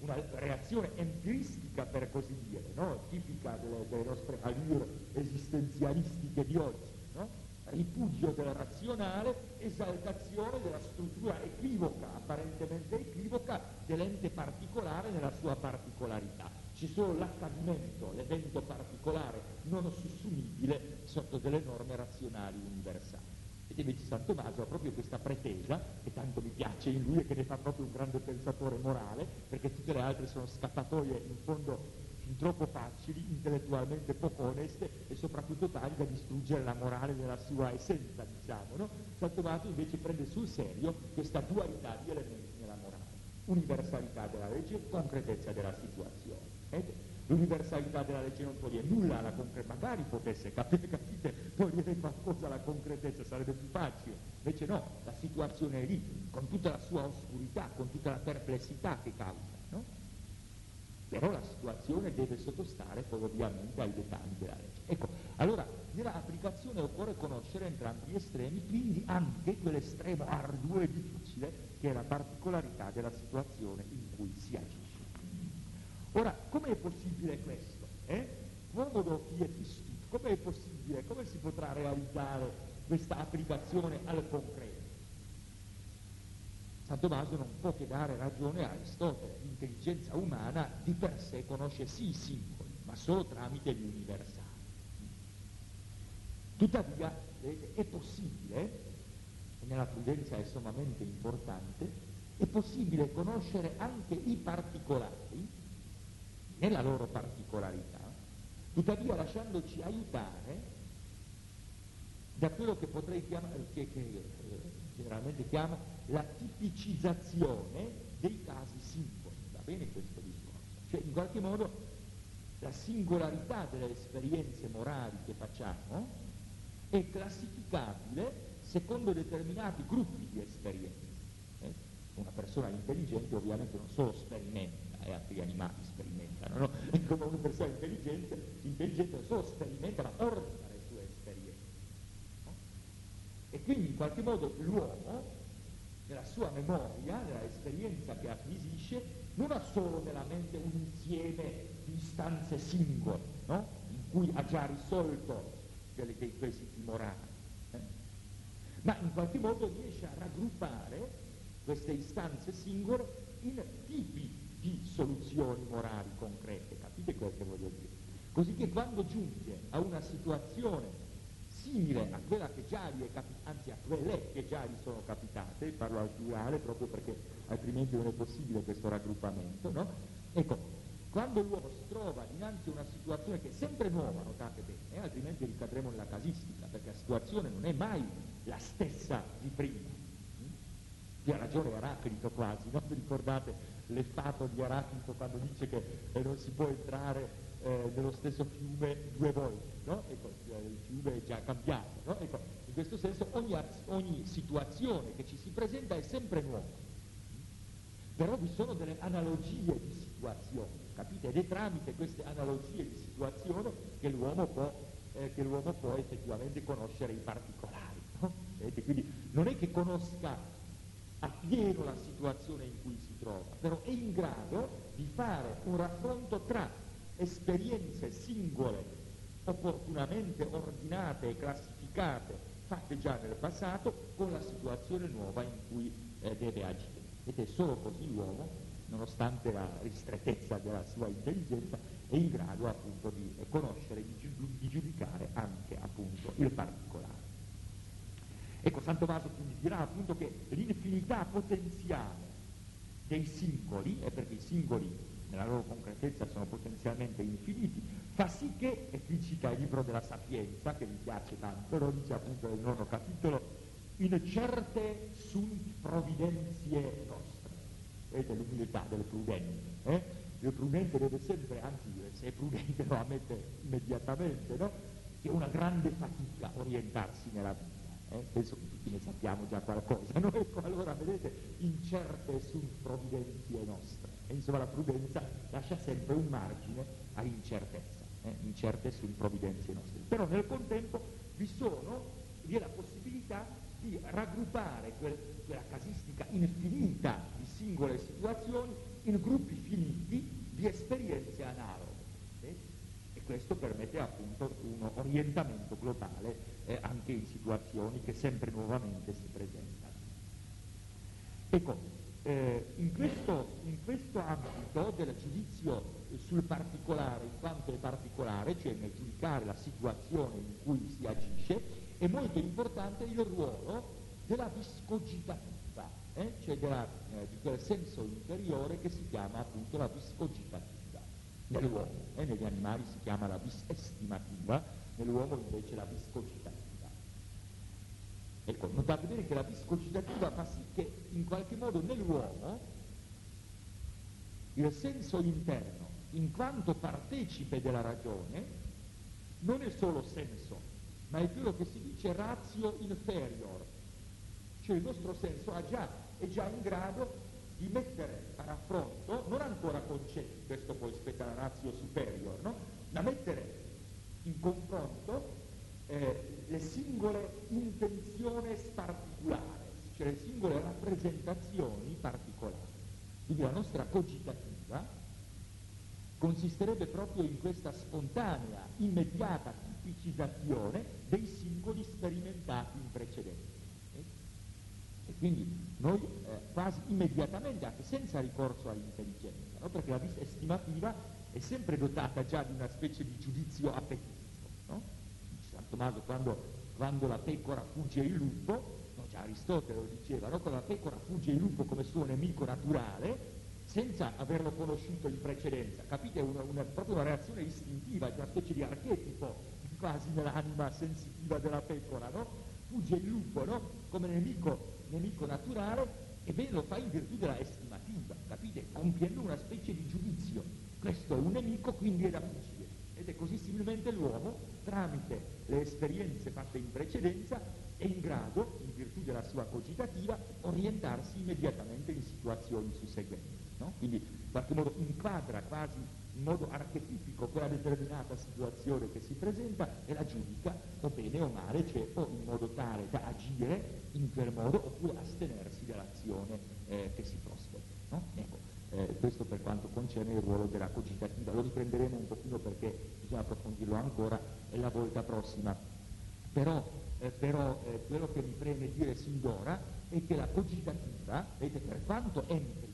una reazione empiristica, per così dire, no? Tipica delle, delle nostre allure esistenzialistiche di oggi, no? Ripudio del razionale, esaltazione della struttura equivoca, apparentemente equivoca, dell'ente particolare nella sua particolarità. C'è solo l'accadimento, l'evento particolare non sussumibile sotto delle norme razionali universali. Ed invece San Tommaso ha proprio questa pretesa, che tanto mi piace in lui e che ne fa proprio un grande pensatore morale, perché tutte le altre sono scappatoie in fondo fin troppo facili, intellettualmente poco oneste e soprattutto tali da distruggere la morale della sua essenza, diciamo, no? San Tommaso invece prende sul serio questa dualità di elementi nella morale, universalità della legge, concretezza della situazione. Eh? L'universalità della legge non toglie nulla alla concretezza, magari potesse, capite, capite, togliere qualcosa alla concretezza, sarebbe più facile, invece no, la situazione è lì, con tutta la sua oscurità, con tutta la perplessità che causa, no? Però la situazione deve sottostare poi ovviamente ai dettagli della legge. Ecco, allora nella applicazione occorre conoscere entrambi gli estremi, quindi anche quell'estremo arduo e difficile che è la particolarità della situazione in cui si agisce. Ora, com'è possibile questo? Eh? Quomodo pietistus, com'è possibile? Come si potrà realizzare questa applicazione al concreto? San Tommaso non può che dare ragione a Aristotele, l'intelligenza umana di per sé conosce sì i singoli, ma solo tramite gli universali. Tuttavia, vedete, è possibile, e nella prudenza è sommamente importante, è possibile conoscere anche i particolari, nella loro particolarità, tuttavia lasciandoci aiutare da quello che potrei chiamare, che, che eh, generalmente chiama la tipicizzazione dei casi singoli, va bene questo discorso? Cioè in qualche modo la singolarità delle esperienze morali che facciamo è classificabile secondo determinati gruppi di esperienze. Eh? Una persona intelligente ovviamente non solo sperimenta, e altri animali sperimentano, no? E come una persona intelligente, intelligente non solo sperimenta, ma ordina le sue esperienze. No? E quindi in qualche modo l'uomo, nella sua memoria, nella esperienza che acquisisce, non ha solo nella mente un insieme di istanze singole, no? In cui ha già risolto delle, dei quesiti morali, eh? Ma in qualche modo riesce a raggruppare queste istanze singole in tipi di soluzioni morali concrete, capite quel che voglio dire? Così che quando giunge a una situazione simile a quella che già gli è capitata, anzi a quelle che già gli sono capitate, parlo al plurale proprio perché altrimenti non è possibile questo raggruppamento, no? Ecco, quando l'uomo si trova dinanzi a una situazione che è sempre nuova, notate bene, eh? Altrimenti ricadremo nella casistica, perché la situazione non è mai la stessa di prima. Qui ha ragione Eraclito quasi, no? Vi ricordate l'effato di Eraclito quando dice che eh, non si può entrare eh, nello stesso fiume due volte, no? Ecco, il fiume è già cambiato, no? Ecco, in questo senso ogni, ogni situazione che ci si presenta è sempre nuova, però vi sono delle analogie di situazione, capite? Ed è tramite queste analogie di situazione che l'uomo può, eh, che l'uomo può effettivamente conoscere i particolari, no? Vedete? Quindi non è che conosca appieno la situazione in cui si trova, però è in grado di fare un raffronto tra esperienze singole, opportunamente ordinate e classificate, fatte già nel passato, con la situazione nuova in cui eh, deve agire. Ed è solo così l'uomo, nonostante la ristrettezza della sua intelligenza, è in grado appunto di conoscere, di, giu- di giudicare anche appunto il particolare. Ecco, San Tommaso quindi dirà appunto che l'infinità potenziale dei singoli, e perché i singoli nella loro concretezza sono potenzialmente infiniti, fa sì che, e qui cita il libro della Sapienza, che mi piace tanto, lo dice appunto nel nono capitolo, in certe sunt providenzie nostre. Vedete l'umiltà del prudente, eh? Il prudente deve sempre, anzi se è prudente lo ammette immediatamente, no? Che è una grande fatica orientarsi nella vita. Eh, penso che tutti ne sappiamo già qualcosa, no? Ecco, allora vedete, incerte sunt providenzie nostre, e insomma la prudenza lascia sempre un margine all'incertezza, eh? Incerte sunt providenzie nostre, però nel contempo vi sono, vi è la possibilità di raggruppare quel, quella casistica infinita di singole situazioni in gruppi finiti di esperienze analoghe. Eh? E questo permette appunto un orientamento globale eh, anche in situazioni che sempre nuovamente si presentano. Ecco, eh, in, questo, in questo ambito del giudizio sul particolare in quanto è particolare, cioè nel giudicare la situazione in cui si agisce, è molto importante il ruolo della viscogitativa, eh? cioè della, eh, di quel senso interiore che si chiama appunto la viscogitativa. Nell'uomo, eh? negli animali si chiama la vis estimativa, nell'uomo invece la viscogitativa. Ecco, notate bene che la viscogitativa fa sì che in qualche modo nell'uomo il senso interno, in quanto partecipe della ragione, non è solo senso, ma è quello che si dice ratio inferior, cioè il nostro senso ha già, è già in grado di mettere a raffronto, non ancora concetti, questo poi spetta la ratio superior, no? Ma mettere in confronto eh, le singole intenzioni particolari, cioè le singole rappresentazioni particolari. Quindi la nostra cogitativa consisterebbe proprio in questa spontanea, immediata tipicizzazione dei singoli sperimentati in precedenza. Eh? E quindi noi eh, quasi immediatamente, anche senza ricorso all'intelligenza, no? Perché la vista estimativa è sempre dotata già di una specie di giudizio appetitivo. No? San Tommaso quando, quando la pecora fugge il lupo, no, già Aristotele lo diceva, no? Quando la pecora fugge il lupo come suo nemico naturale, senza averlo conosciuto in precedenza, capite? È una, una, proprio una reazione istintiva, è una specie di archetipo quasi nell'anima sensitiva della pecora, no? Fugge il lupo, no? Come nemico, nemico naturale, e bene lo fa in virtù della estimativa, capite? Compiendo una specie di giudizio. Questo è un nemico, quindi è da fuggire. Ed è così similmente l'uomo, tramite le esperienze fatte in precedenza, è in grado, in virtù della sua cogitativa, orientarsi immediatamente in situazioni susseguenti. No? Quindi in qualche modo inquadra quasi in modo archetipico quella determinata situazione che si presenta e la giudica o bene o male, cioè o in modo tale da agire in quel modo oppure astenersi dall'azione eh, che si prospetta. No? Ecco, eh, questo per quanto concerne il ruolo della cogitativa. Lo riprenderemo un pochino perché bisogna approfondirlo ancora e la volta prossima. Però, eh, però eh, quello che mi preme dire sin d'ora è che la cogitativa, vedete, per quanto entri